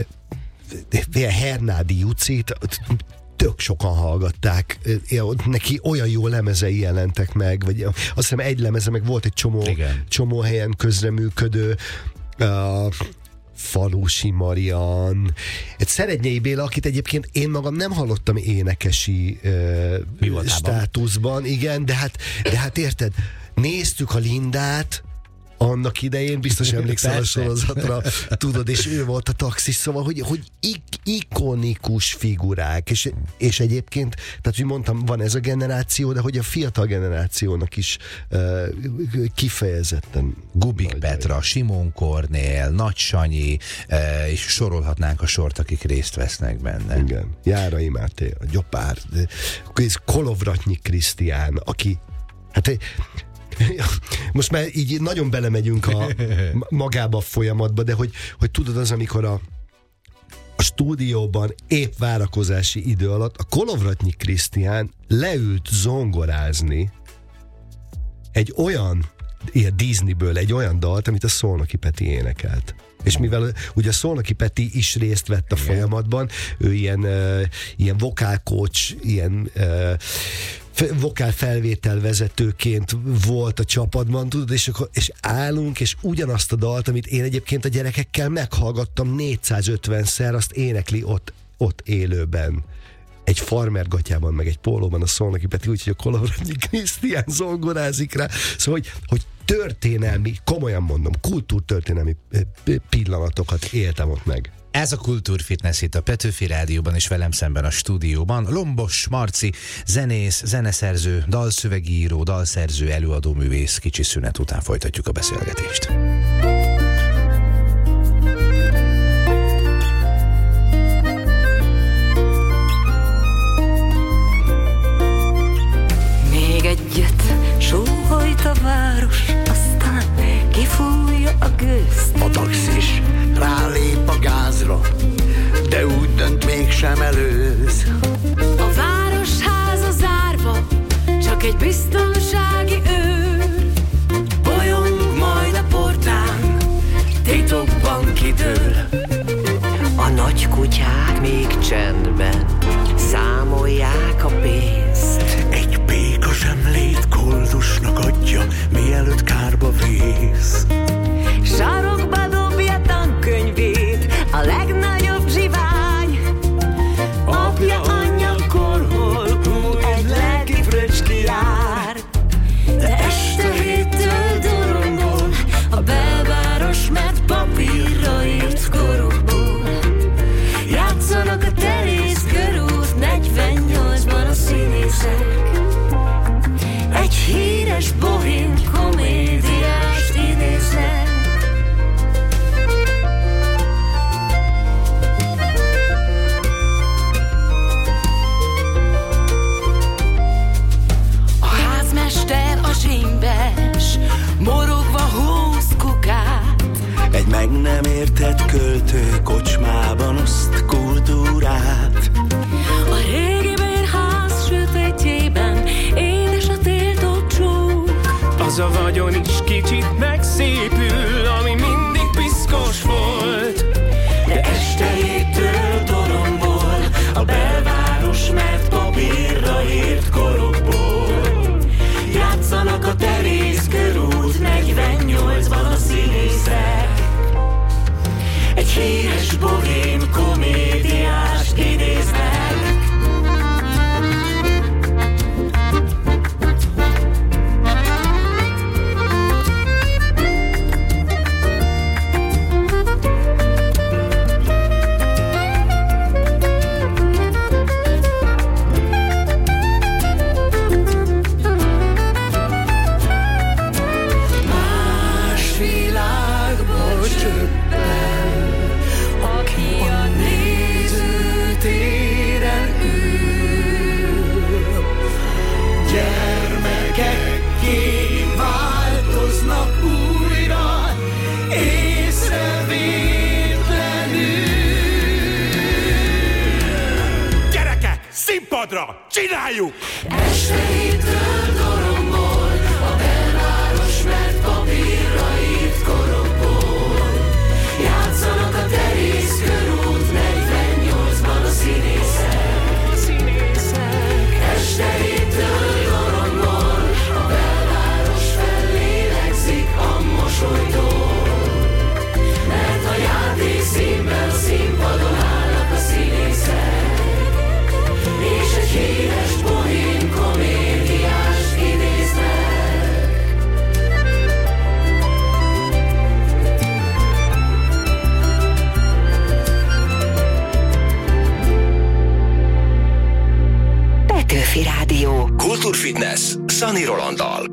S7: Hernádi Jucit tök sokan hallgatták, neki olyan jó lemezei jelentek meg, vagy azt hiszem egy lemeze, meg volt egy csomó, csomó helyen közreműködő, uh, Falusi Marian, egy Szerednyei Béla, akit egyébként én magam nem hallottam énekesi uh, státuszban, igen, de hát, de hát érted, néztük a Lindát, annak idején, biztos emlékszel a sorozatra, tudod, és ő volt a taxis, szóval, hogy, hogy ik- ikonikus figurák, és, és egyébként, tehát, hogy mondtam, van ez a generáció, de hogy a fiatal generációnak is uh, kifejezetten
S4: Gubik Petra, Simon Kornél, Nagy Sanyi, uh, és sorolhatnánk a sort, akik részt vesznek benne.
S7: Igen, Járai Máté, a Gyopár, Kolovratnyi Krisztián, aki, hát most már így nagyon belemegyünk a magába a folyamatba, de hogy, hogy tudod az, amikor a, a stúdióban épp várakozási idő alatt a Kolovratnyi Krisztián leült zongorázni egy olyan, ilyen Disneyből egy olyan dalt, amit a Szolnoki Peti énekelt. És mivel ugye a Szolnoki Peti is részt vett a folyamatban, ő ilyen, uh, ilyen vokálcoach, ilyen uh, vokál felvételvezetőként volt a csapatban, tudod, és, akkor, és állunk, és ugyanazt a dalt, amit én egyébként a gyerekekkel meghallgattam négyszázötvenszer, azt énekli ott, ott élőben. egy farmergatyában, meg egy pólóban a Szolnoki Peti, úgyhogy a Kolowratnyi Krisztián zongorázik rá. Szóval, hogy, hogy történelmi, komolyan mondom, kultúrtörténelmi pillanatokat éltem ott meg.
S4: Ez a Kultúrfitness itt a Petőfi Rádióban, és velem szemben a stúdióban Lombos Marci, zenész, zeneszerző, dalszövegíró, dalszerző, előadó művész. Kicsi szünet után folytatjuk a beszélgetést.
S10: Még egyet sóhajt a város, aztán kifújja a gőzt.
S11: A taxis rálép a gázra, de úgy dönt mégsem előz.
S10: A városháza zárva, csak egy biztonsági őr. Bolyong majd a portán, titokban kidől.
S12: A nagy kutyák még csendben számolják a pénzt.
S11: Egy péka zsemlét koldusnak adja, mielőtt kárba vész.
S10: Sarokba dobja tankönyvét a legnagyobb zsivány. Apja, anyja korhol, úgy egy lelki fröcski jár. De este héttől dorongol a belváros, mert papírra írt korokból. Játszanak a Terész körút negyvennyolcban a színészek. Egy híres bohém komédiást idéznek. A házmester a zsimbes, morogva húz kukát.
S11: Egy meg nem értett költő kocsmában oszt kultúrát.
S10: A régi bérház sötétjében édes a tiltott csók.
S8: Az a vagyon is kicsit megszépül, ami mindig piszkos volt.
S10: De este héttől dorongol a belváros, mert papírra írt korokból. Játszanak a Terész körút negyvennyolcban a színészek. Egy híres bohém komédiást idéznek. Más világból csöppen, aki a nézőtéren ül.
S11: Gyermekekké változnak újra, észrevétlenül.
S8: Gyerekek, színpadra! Csináljuk!
S10: Este héttől dorongol a belváros, mert papírra írt korokból. Játszanak a Terész körút negyvennyolcban a színészek. Este héttől dorongol a belváros, fellélegzik a mosolytól. Mert a játékszínben a színpadon állnak a színészek. És egy híres bohém komédiást idéznek.
S2: Petőfi Rádió.
S3: Kultúrfitness Szani Rolanddal.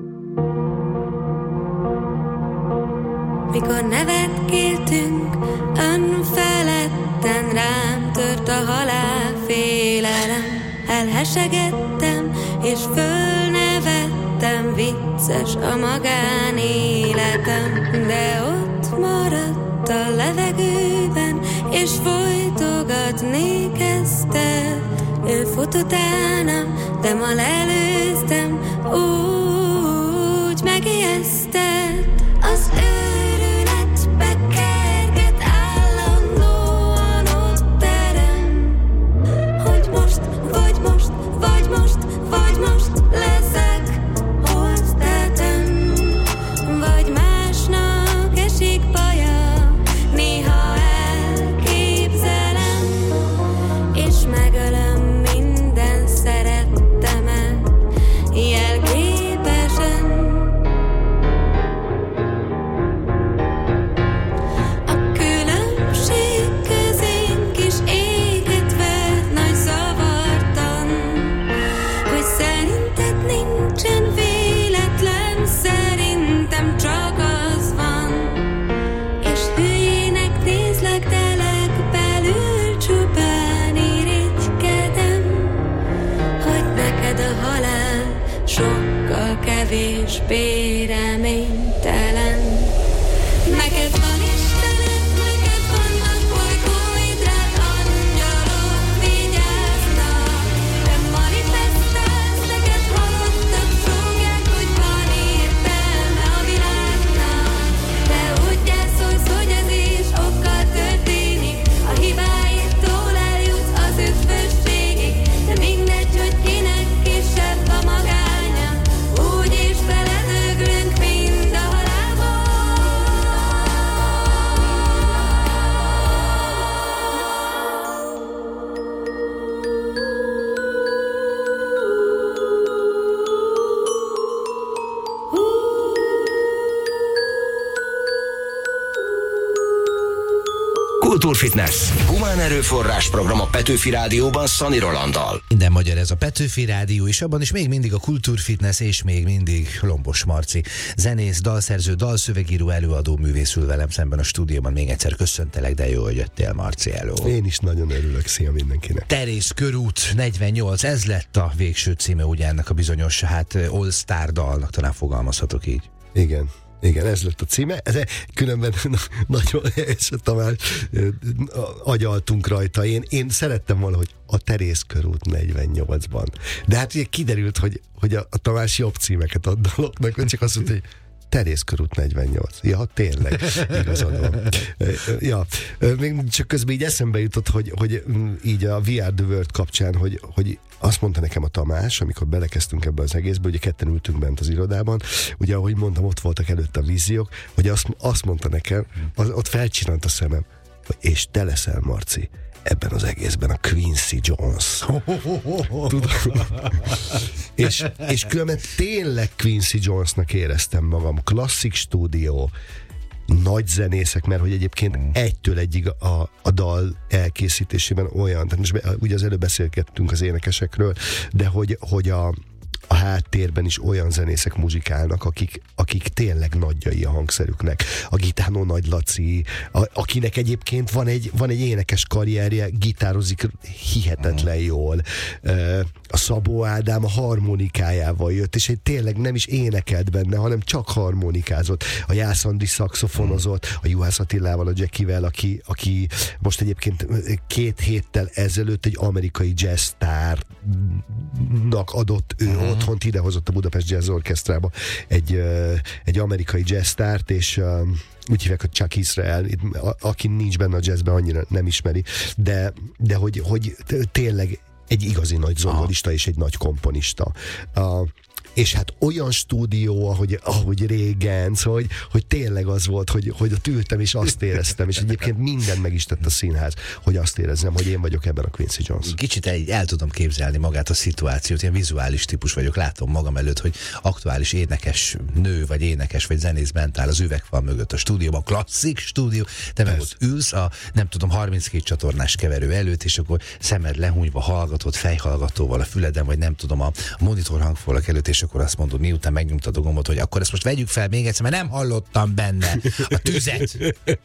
S5: Mikor nevet kértünk, önfeledten rám tört a halálfélelem. Elhesegettem és fölnevettem, vicces a magánéletem. De ott maradt a levegőben, és folytogatni kezdte. Ő fut utánam, de ma lelőztem, úgy megijesztett. Az őrületbe kerget állandóan ott terem, hogy most, vagy most, vagy most, vagy most leszek, hogy tetem. Vagy másnak esik baja, néha elképzelem, és megölöm mind. és reménytelen. Neked van Istened, neked vannak bolygóid, rád angyalok vigyáznak. Te manifestálsz, neked halottak szolgák, hogy van értelme a világnak. Te úgy elszólsz, hogy ez is okkal történik, a hibáitól eljutsz az ötvösségig. De mindegy, hogy kinek kisebb a magánya, úgyis beledöglünk mind a halálba.
S3: Kultúrfitness. Humán erőforrás program a Petőfi Rádióban Szani Rolanddal.
S4: Minden magyar ez a Petőfi Rádió, és abban is még mindig a Kultúrfitness, és még mindig Lombos Marci. Zenész, dalszerző, dalszövegíró, előadó művészül velem szemben a stúdióban. Még egyszer köszöntelek, de jó, hogy jöttél, Marci, hello.
S7: Én is nagyon örülök, szia mindenkinek.
S4: Terész körút negyvennyolc, ez lett a végső címe ugye ennek a bizonyos, hát all-star dalnak, talán fogalmazhatok így.
S7: Igen. Igen, ez lett a címe. Ez különben nagyon, és Tamás, agyaltunk rajta. Én, én szerettem volna, hogy a Terész körút negyvennyolcban. De hát ugye kiderült, hogy, hogy a, a Tamás jobb címeket ad daloknak, hogy csak azt mondta, hogy Terész körút negyvennyolc. Ja, tényleg, igazad van. Ja, még csak közben így eszembe jutott, hogy, hogy így a We Are The World kapcsán, hogy, hogy azt mondta nekem a Tamás, amikor belekezdtünk ebbe az egészbe, ugye ketten ültünk bent az irodában, ugye ahogy mondtam, ott voltak előtte a víziók, hogy azt, azt mondta nekem, az, ott felcsillant a szemem, hogy és te leszel, Marci, ebben az egészben a Quincy Jones. Tudom. és, és különben tényleg Quincy Jonesnak éreztem magam. Klasszik stúdió, nagy zenészek, mert hogy egyébként egytől egyig a, a dal elkészítésében olyan, tehát most ugye az előbb beszélgettünk az énekesekről, de hogy, hogy a a háttérben is olyan zenészek muzsikálnak, akik, akik tényleg nagyjai a hangszerüknek. A Gitánó Nagy Laci, a, akinek egyébként van egy, van egy énekes karrierje, gitározik hihetetlen jól. A Szabó Ádám a harmonikájával jött, és egy tényleg nem is énekelt benne, hanem csak harmonikázott. A Jász Andris szaxofonozott, a Juhász Attilával, a Jackivel, aki, aki most egyébként két héttel ezelőtt egy amerikai jazz sztárnak adott ő uh-huh. otthont, idehozott a Budapest Jazz Orchestrába egy, uh, egy amerikai jazz sztárt, és uh, úgy hívják, hogy Chuck Israel, a, aki nincs benne a jazzben, annyira nem ismeri, de, de hogy, hogy tényleg egy igazi nagy zongorista és egy nagy komponista. Uh, és hát olyan stúdió, ahogy, ahogy régen, szóval, hogy, hogy tényleg az volt, hogy, hogy ott ültem és azt éreztem, és egyébként mindent meg is tett a színház, hogy azt érezzem, hogy én vagyok ebben a Quincy Jones.
S4: Kicsit el, el tudom képzelni magát a szituációt, ilyen vizuális típus vagyok, látom magam előtt, hogy aktuális énekes nő, vagy énekes, vagy zenész bent áll az üvegfal mögött a stúdióban, klasszik stúdió, te meg ott ülsz a, nem tudom, harminckét csatornás keverő előtt, és akkor szemed lehunyva hallgatod fejhallgatóval a füleden, vagy nem tudom, a monitor hangfalak előtt, és akkor azt mondod, miután megnyomtad a gombot, hogy akkor ezt most vegyük fel még egyszer, mert nem hallottam benne a tüzet.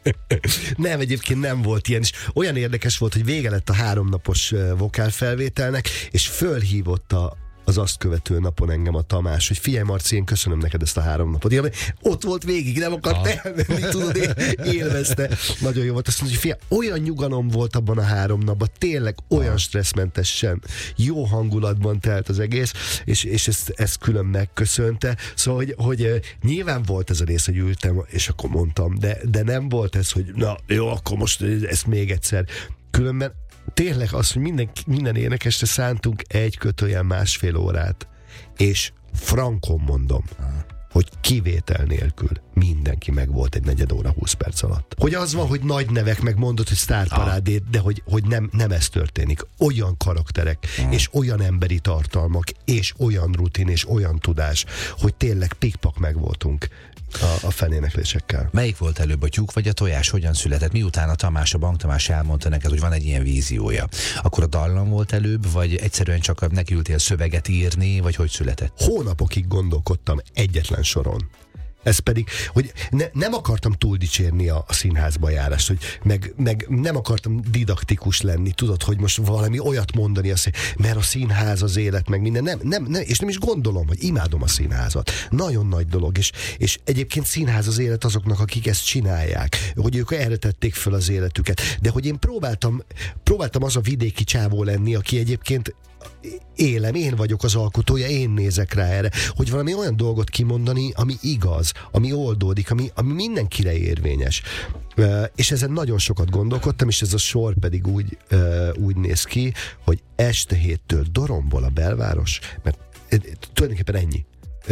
S7: Nem, egyébként nem volt ilyen, és olyan érdekes volt, hogy vége lett a háromnapos vokálfelvételnek, és fölhívott a az azt követő napon engem a Tamás, hogy figyelj, Marci, én köszönöm neked ezt a három napot. Igen, ott volt végig, nem akart elmenni, tudod, élvezte. Nagyon jó volt. Azt mondja, hogy figyelj, olyan nyugalom volt abban a három napban, tényleg olyan stresszmentesen, jó hangulatban telt az egész, és, és ezt, ezt külön megköszönte. Szóval, hogy, hogy nyilván volt ez a rész, hogy ültem, és akkor mondtam, de, de nem volt ez, hogy na, jó, akkor most ezt még egyszer. Különben tényleg az, hogy minden, minden énekesre szántunk egy kötőjel másfél órát, és frankon mondom, hogy kivétel nélkül mindenki meg volt egy negyed óra, húsz perc alatt. Hogy az van, hogy nagy nevek, meg mondod, hogy sztárparádét, de hogy, hogy nem, nem ez történik. Olyan karakterek, mm. és olyan emberi tartalmak, és olyan rutin, és olyan tudás, hogy tényleg pikpak meg voltunk a, a feléneklésekkel.
S4: Melyik volt előbb, a tyúk vagy a tojás? Hogyan született? Miután a Tamás, a Bank Tamás elmondta neked, hogy van egy ilyen víziója, akkor a dallam volt előbb, vagy egyszerűen csak nekiültél szöveget írni, vagy hogy született?
S7: Hónapokig gondolkodtam egyetlen soron. Ez pedig, hogy ne, nem akartam túl dicsérni a, a színházba járást, hogy meg, meg nem akartam didaktikus lenni, tudod, hogy most valami olyat mondani, azt, mert a színház az élet, meg minden. Nem, nem, nem, és nem is gondolom, hogy imádom a színházat. Nagyon nagy dolog, és, és egyébként színház az élet azoknak, akik ezt csinálják, hogy ők erre tették föl az életüket. De hogy én próbáltam, próbáltam az a vidéki csávó lenni, aki egyébként élem, én vagyok az alkotója, én nézek rá erre, hogy valami olyan dolgot kimondani, ami igaz, ami oldódik, ami, ami mindenkire érvényes. Uh, és ezen nagyon sokat gondolkodtam, és ez a sor pedig úgy, uh, úgy néz ki, hogy este héttől dorombol a belváros, mert uh, tulajdonképpen ennyi.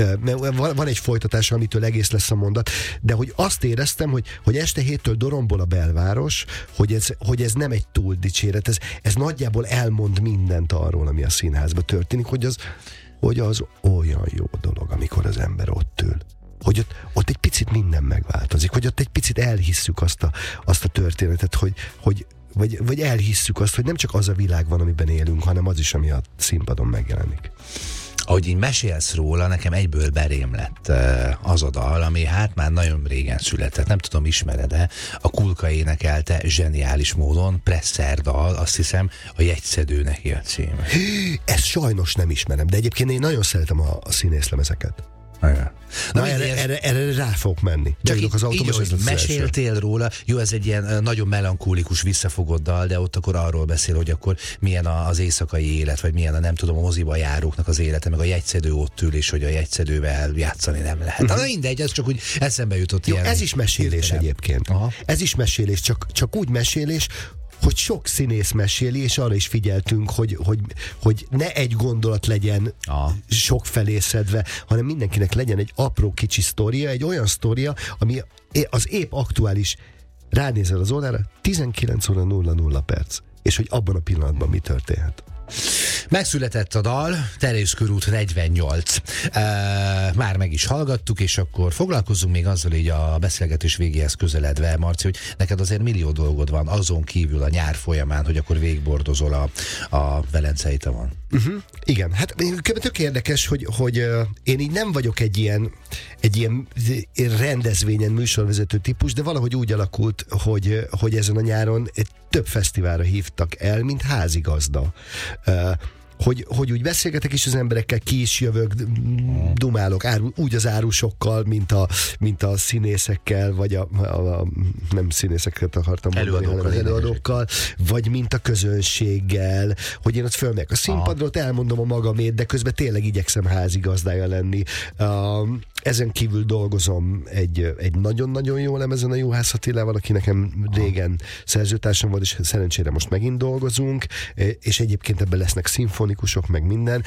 S7: Van, van egy folytatás, amitől egész lesz a mondat, de hogy azt éreztem, hogy, hogy este héttől dorombol a belváros, hogy ez, hogy ez nem egy túl dicséret, ez, ez nagyjából elmond mindent arról, ami a színházban történik, hogy az, hogy az olyan jó dolog, amikor az ember ott ül. Hogy ott, ott egy picit minden megváltozik, hogy ott egy picit elhisszük azt a, azt a történetet, hogy, hogy vagy, vagy elhisszük azt, hogy nem csak az a világ van, amiben élünk, hanem az is, ami a színpadon megjelenik.
S4: Ahogy így mesélsz róla, nekem egyből berém lett az a dal, ami hát már nagyon régen született, nem tudom, ismered-e, a Kulka énekelte zseniális módon, Presser dal, azt hiszem, a Jegyszedő neki a cím.
S7: Ezt sajnos nem ismerem, de egyébként én nagyon szeretem a, a színészlemezeket.
S4: Igen.
S7: Na, Na erre, erre, erre rá fogok menni.
S4: Csak így,
S7: az
S4: így hogy meséltél első. róla, jó, ez egy ilyen nagyon melankólikus, visszafogott dal, de ott akkor arról beszél, hogy akkor milyen az éjszakai élet, vagy milyen a nem tudom, a moziba járóknak az élete, meg a jegyszedő ott ül, és hogy a jegyszedővel játszani nem lehet. Uh-huh. Na mindegy, ez csak úgy eszembe jutott.
S7: Jó,
S4: ilyen.
S7: Ez is mesélés hirtelen. Egyébként. Aha. Ez is mesélés, csak, csak úgy mesélés, hogy sok színész meséli, és arra is figyeltünk, hogy, hogy, hogy ne egy gondolat legyen ah. sok felé szedve, hanem mindenkinek legyen egy apró kicsi sztoria, egy olyan sztoria, ami az épp aktuális. Ránézel az órára, tizenkilenc óra nulla nulla perc, és hogy abban a pillanatban mi történhet.
S4: Megszületett a dal, Terész körút negyvennyolc. E, már meg is hallgattuk, és akkor foglalkozzunk még azzal így a beszélgetés végéhez közeledve, Marci, hogy neked azért millió dolgod van, azon kívül a nyár folyamán, hogy akkor végbordozol a, a Velencei tavon.
S7: Uh-huh. Igen, hát tök érdekes, hogy, hogy uh, én így nem vagyok egy ilyen, egy ilyen rendezvényen műsorvezető típus, de valahogy úgy alakult, hogy, hogy ezen a nyáron egy több fesztiválra hívtak el, mint házigazda. Uh, Hogy, hogy úgy beszélgetek is az emberekkel, ki is jövök, dumálok, áru, úgy az árusokkal, mint a, mint a színészekkel, vagy a, a, a nem színészeket akartam mondani, hanem az előadókkal, vagy mint a közönséggel, hogy én ott fölmegyek a színpadra, ott elmondom a magamét, de közben tényleg igyekszem házigazdája lenni. Uh, ezen kívül dolgozom egy, egy nagyon-nagyon jó lemezen a Juhász Attilával, aki nekem régen szerzőtársam volt, és szerencsére most megint dolgozunk, és egyébként ebben lesznek szimfonikusok, meg minden.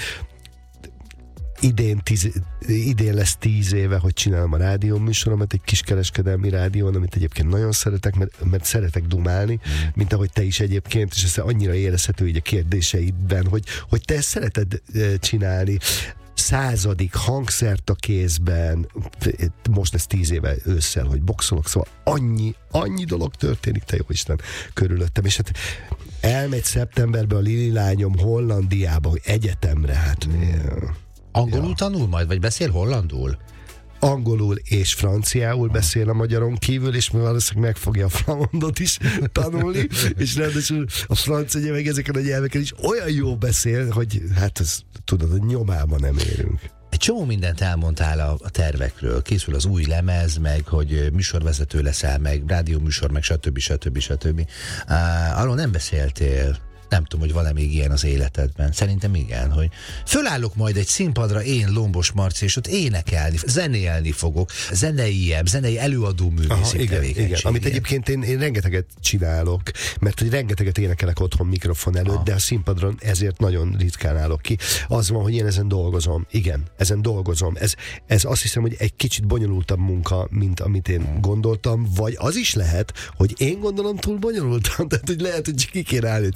S7: Idén, tíz, idén lesz tíz éve, hogy csinálom a rádió műsoromat, egy kiskereskedelmi rádión, amit egyébként nagyon szeretek, mert, mert szeretek dumálni, mm. mint ahogy te is egyébként, és ez annyira érezhető így a kérdéseidben, hogy, hogy te ezt szereted csinálni. Századik hangszert a kézben, most lesz tíz éve ősszel, hogy boxolok, szóval annyi, annyi dolog történik, te jó Isten, körülöttem, és hát elmegy szeptemberben a Lili lányom Hollandiába, hogy egyetemre, hát... Hmm.
S4: Angolul ja. tanul majd, vagy beszél hollandul?
S7: Angolul és franciául beszél a magyaron kívül, és valószínűleg meg fogja a flamandot is tanulni, és ráadásul a francia meg ezeken a nyelveken is olyan jó beszél, hogy hát ez, tudod, hogy nyomában nem érünk.
S4: Egy csomó mindent elmondtál a, a tervekről. Készül az új lemez, meg hogy műsorvezető leszel, meg rádióműsor, meg stb. stb. stb. Uh, arról nem beszéltél. Nem tudom, hogy van-e még ilyen az életedben. Szerintem igen, hogy fölállok majd egy színpadra én, Lombos Marci, és ott énekelni, zenélni fogok. Zenei, zenei előadó művészi tevékenység.
S7: Amit egyébként én, én rengeteget csinálok, mert hogy rengeteget énekelek otthon mikrofon előtt, ah. de a színpadron ezért nagyon ritkán állok ki. Az van, hogy én ezen dolgozom. Igen, ezen dolgozom. Ez, ez azt hiszem, hogy egy kicsit bonyolultabb munka, mint amit én hmm. gondoltam, vagy az is lehet, hogy én gondolom túl bonyolultam, tehát hogy lehet, hogy ki kéne állni egy színpadra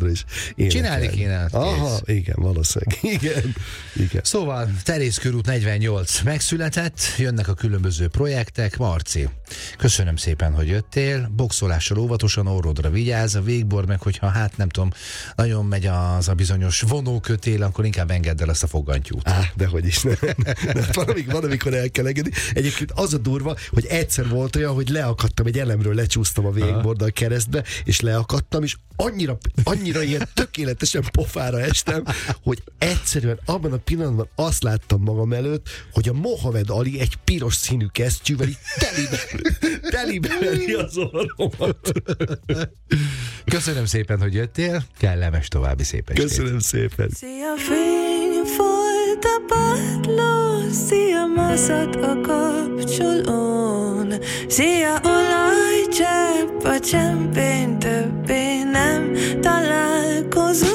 S7: továbbra is énekelni.
S4: Csinálni kéne.
S7: Aha, igen, valószínűleg. Igen, igen.
S4: Szóval Terész körút negyvennyolc megszületett, jönnek a különböző projektek. Marci, köszönöm szépen, hogy jöttél. Boxolással óvatosan, orrodra vigyázz, a végbor meg, hogyha hát nem tudom, nagyon megy az a bizonyos vonókötél, akkor inkább engedd el azt a fogantyút.
S7: Á, dehogy is, nem. nem. Valamikor, valamikor el kell engedni. Egyébként az a durva, hogy egyszer volt olyan, hogy leakadtam egy elemről, lecsúsztam a végborddal keresztbe, és leakadtam, és annyira, annyira ilyen tökéletesen pofára estem, hogy egyszerűen abban a pillanatban azt láttam magam előtt, hogy a Mohamed Ali egy piros színű kesztyűvel így telibe, telibe veri az orromat.
S4: Köszönöm szépen, hogy jöttél, kellemes további szép estét.
S7: Köszönöm szépen.
S5: Szia fény folyt a padló, szia maszat a kapcsolón, szia olajcsepp a csempén, többé nem találkozunk.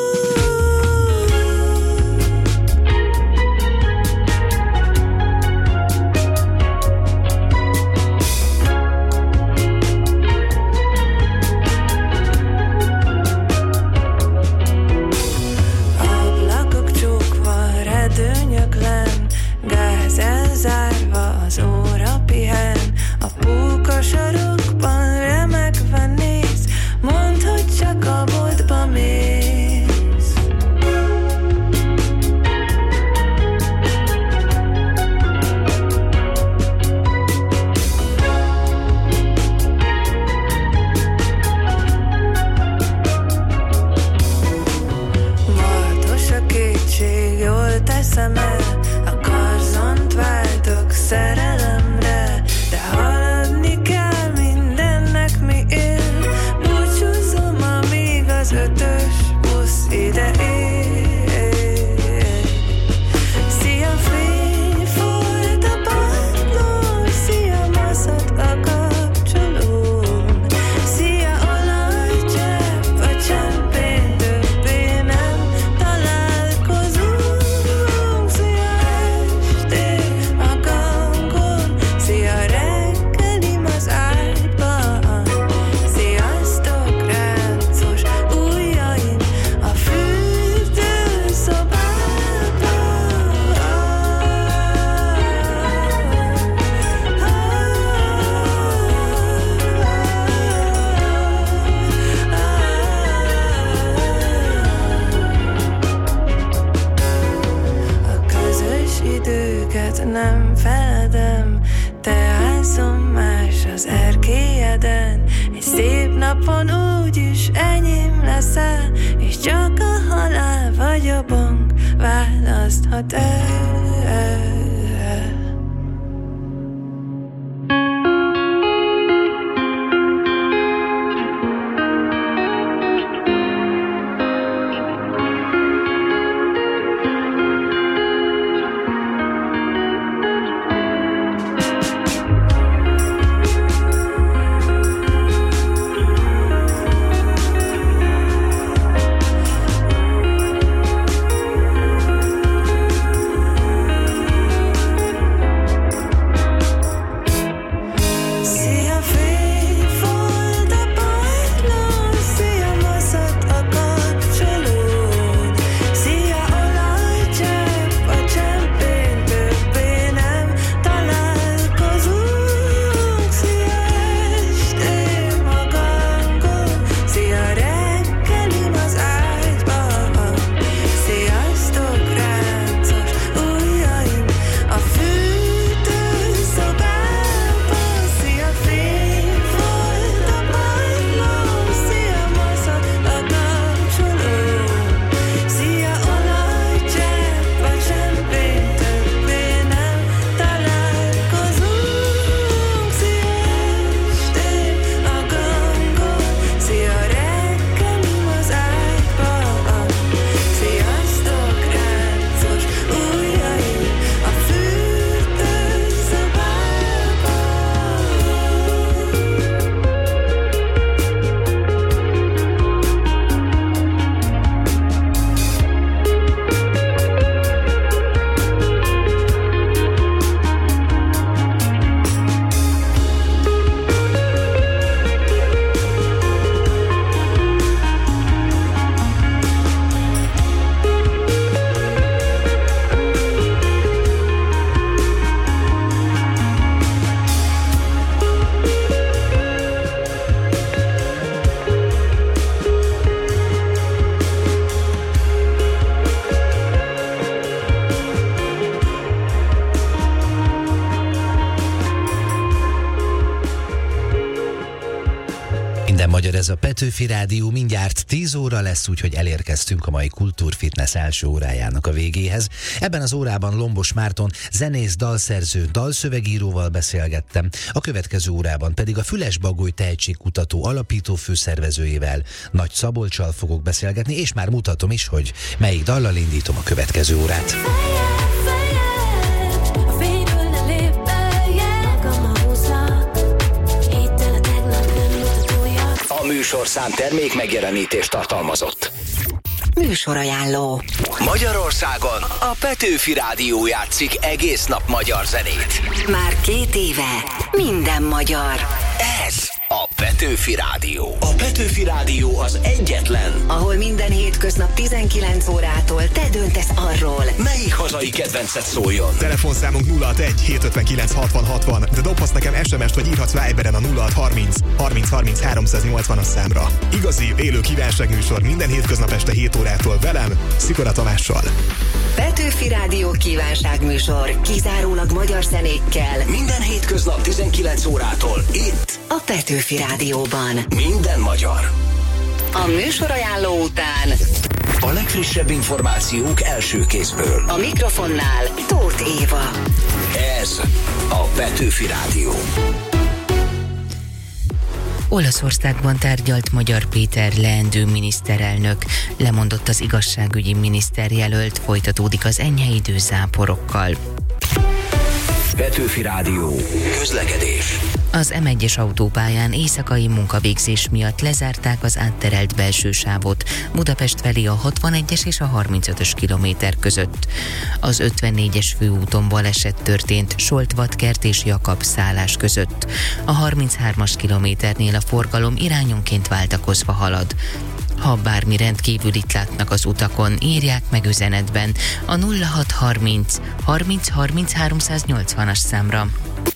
S5: Elzárva az óra pihen, a póka sarokban remegve néz, mondd, hogy csak a boltba mész. Martos a kétség, jól teszem el, váltok szerelemre, de haladni kell, mindennek mi él. Búcsúzom, amíg az ötös busz ide ér. Szia fény folyt a padlón, szia maszat a kapcsolón, szia olajcsepp a csempén, többé nem találkozunk. Nem feledem, te házom más az erkélyeden. Egy szép napon úgyis enyém leszel, és csak a halál vagy a bank választhat el.
S4: Magyar ez a Petőfi Rádió, mindjárt tíz óra lesz, úgyhogy elérkeztünk a mai Kultúrfitness első órájának a végéhez. Ebben az órában Lombos Márton zenész, dalszerző, dalszövegíróval beszélgettem, a következő órában pedig a Füles-Bagoly tehetségkutató alapító főszervezőjével, Nagy Szabolccsal fogok beszélgetni, és már mutatom is, hogy melyik dallal indítom a következő órát.
S3: A műsorszám termék megjelenítést tartalmazott.
S2: Műsorajánló.
S3: Magyarországon a Petőfi Rádió játszik egész nap magyar zenét.
S2: Már két éve minden magyar.
S3: Ez a Petőfi Rádió. A Petőfi Rádió az egyetlen,
S2: ahol minden hétköznap tizenkilenc órától te döntesz arról,
S3: melyik hazai kedvencet szóljon.
S13: Telefonszámunk nulla hatvanegy hétszázötvenkilenc hatvan hatvan, de dobhatsz nekem es em es-t vagy írhatsz Viberen a nulla hatszázharminc harminc harminc háromszáznyolcvanas számra. Igazi, élő kívánságműsor minden hétköznap este hét órától velem, Szikora Tamással.
S2: Petőfi Rádió kívánságműsor kizárólag magyar zenékkel.
S3: Minden hétköznap tizenkilenc órától itt
S2: a Petőfi Rádióban.
S3: Minden magyar.
S2: A műsorajánló után
S3: a legfrissebb információk első kézből.
S2: A mikrofonnál Tóth Éva.
S3: Ez a Petőfi Rádió.
S1: Olaszországban tárgyalt Magyar Péter leendő miniszterelnök, lemondott az igazságügyi miniszterjelölt, folytatódik az enyhe idő záporokkal.
S3: Petőfi Rádió. Közlekedés.
S1: Az em egyes autópályán éjszakai munkavégzés miatt lezárták az átterelt belső sávot Budapest felé a hatvanegyes és a harmincötös kilométer között. Az ötvennégyes főúton baleset történt Solt-Vadkert és Jakab szállás között. A harminchármas kilométernél a forgalom irányonként váltakozva halad. Ha bármi rendkívülit látnak az utakon, írják meg üzenetben a nulla hatszázharminc harminc harminc háromszáznyolcvanas számra.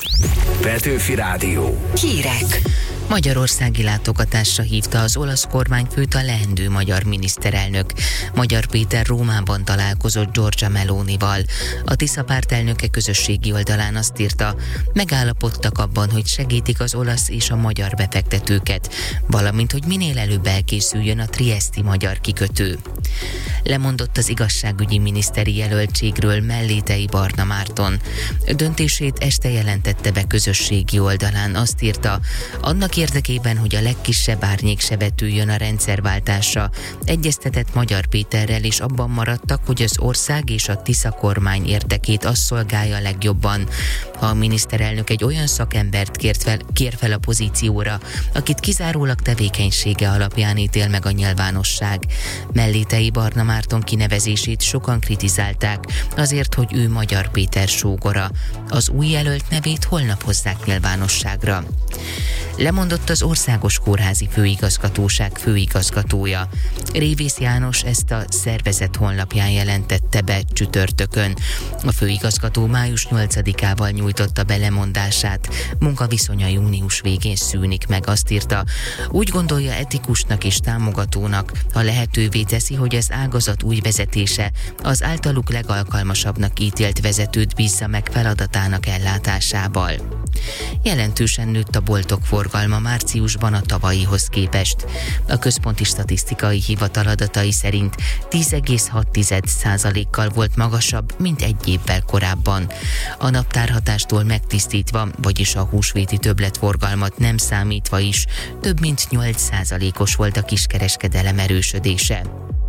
S3: Petőfi Rádió.
S2: Hírek.
S1: Magyarországi látogatásra hívta az olasz kormányfőt a leendő magyar miniszterelnök. Magyar Péter Rómában találkozott Giorgia Melonival. A Tisza párt elnöke közösségi oldalán azt írta, megállapodtak abban, hogy segítik az olasz és a magyar befektetőket, valamint, hogy minél előbb elkészüljön a trieszti magyar kikötő. Lemondott az igazságügyi miniszteri jelöltségről Mellétei Barna Márton. Döntését este jelentette be közösségi oldalán, azt írta, annak érdekében, hogy a legkisebb árnyék se vetüljön a rendszerváltásra, egyeztetett Magyar Péterrel, és abban maradtak, hogy az ország és a Tisza kormány érdekét az szolgálja legjobban, ha a miniszterelnök egy olyan szakembert kért fel, kér fel a pozícióra, akit kizárólag tevékenysége alapján ítél meg a nyilvánosság. Mellétei Barna Márton kinevezését sokan kritizálták, azért, hogy ő Magyar Péter sógora. Az új jelölt nevét holnap hozzák nyilvánosságra. Lemondott az Országos Kórházi Főigazgatóság főigazgatója. Révész János ezt a szervezet honlapján jelentette be csütörtökön. A főigazgató május nyolcadikával nyújtotta be lemondását. Munkaviszonya június végén szűnik meg, azt írta. Úgy gondolja etikusnak és támogatónak, ha lehetővé teszi, hogy az ágazat új vezetése az általuk legalkalmasabbnak ítélt vezetőt bízza meg feladatának ellátásával. Jelentősen nőtt a boltok forgalma márciusban a tavalyihoz képest. A Központi Statisztikai Hivatal adatai szerint tíz egész hat százalékkal volt magasabb, mint egy évvel korábban. A naptárhatástól megtisztítva, vagyis a húsvéti többletforgalmat nem számítva is, több mint nyolc százalékos volt a kiskereskedelem erősödése.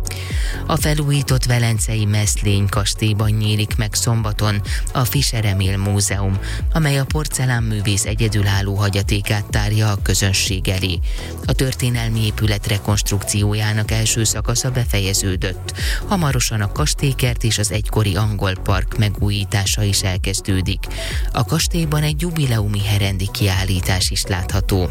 S1: A felújított velencei Meszlény kastélyban nyílik meg szombaton a Fischer Emil Múzeum, amely a porcelánművész egyedülálló hagyatékát tárja a közönség elé. A történelmi épület rekonstrukciójának első szakasza befejeződött. Hamarosan a kastélykert és az egykori angol park megújítása is elkezdődik. A kastélyban egy jubileumi herendi kiállítás is látható.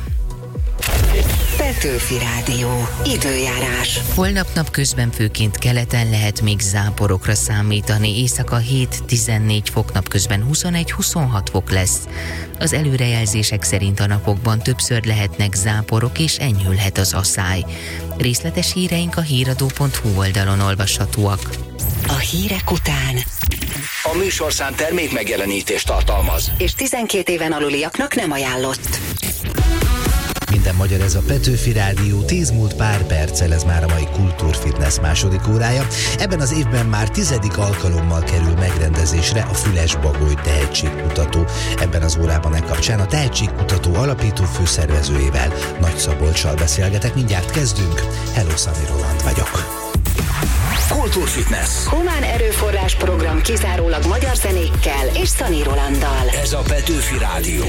S2: Petőfi Rádió. Időjárás.
S1: Holnap napközben főként keleten lehet még záporokra számítani. Éjszaka hét-tizennégy fok, napközben huszonegy-huszonhat fok lesz. Az előrejelzések szerint a napokban többször lehetnek záporok és enyhülhet az aszály. Részletes híreink a híradó pont hu oldalon olvashatóak.
S2: A hírek után
S3: a műsorszám termék megjelenítést tartalmaz,
S2: és tizenkét éven aluliaknak nem ajánlott.
S4: Minden magyar, ez a Petőfi Rádió, tíz múlt pár perccel, ez már a mai Kultúrfitness második órája. Ebben az évben már tizedik alkalommal kerül megrendezésre a Füles-Bagoly Tehetségkutató. Ebben az órában e kapcsán a Tehetségkutató alapító főszervezőjével, Nagy Szabolcssal beszélgetek. Mindjárt kezdünk. Hello, Szani Roland vagyok.
S3: Kultúrfitness.
S2: Humán erőforrás program kizárólag magyar zenékkel és Szani Rolanddal.
S3: Ez a Petőfi Rádió.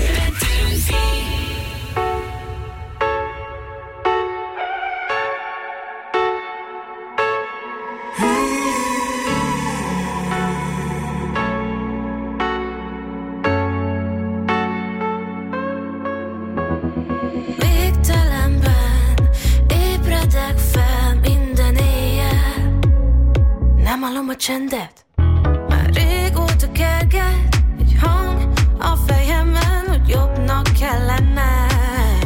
S5: A csendet. Már régóta kerget egy hang a fejemben, hogy jobbnak kell lennem.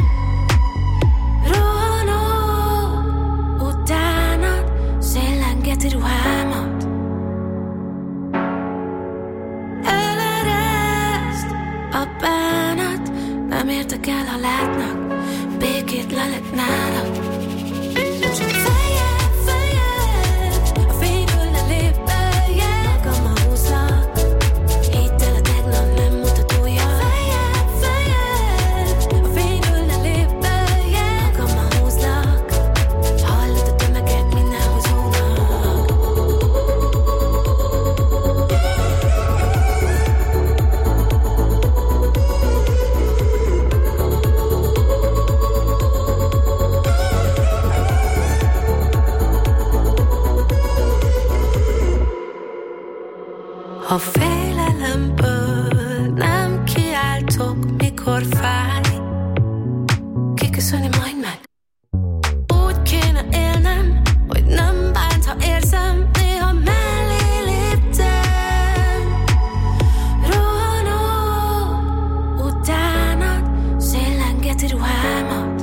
S5: Rohanok utánad, széllengeti ruhámat. Elereszt a bánat, nem értek el, ha látnak, békét lelek nálad. Csak fejed, fejed, a fényről ne lép beljebb, magammal húzlak, hidd el, a tegnap nem mutatója. Fejed, fejed, a fényről ne lép beljebb, magammal húzlak, hallod a tömegek mindenhol zúgnak. A félelemből nem kiáltok, mikor fáj, kiköszöni majd meg. Úgy kéne élnem, hogy nem bánt, ha érzem, néha mellé léptem. Rohanok utánad, széllengeti ruhámat.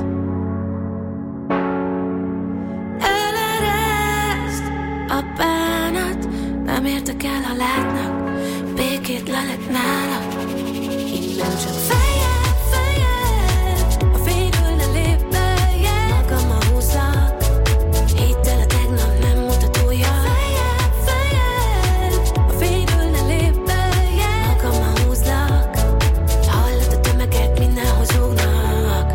S5: Elereszt a bánat, nem értek el, ha látnak, békét lelek nálad. Innen csak fejed, fejed, a fényről ne lép beljebb, magammal húzlak, hidd el, a tegnap nem mutatója. Fejed, fejed, a fényről ne lép beljebb, magammal húzlak, hallod a tömegek mindenhol zúgnak.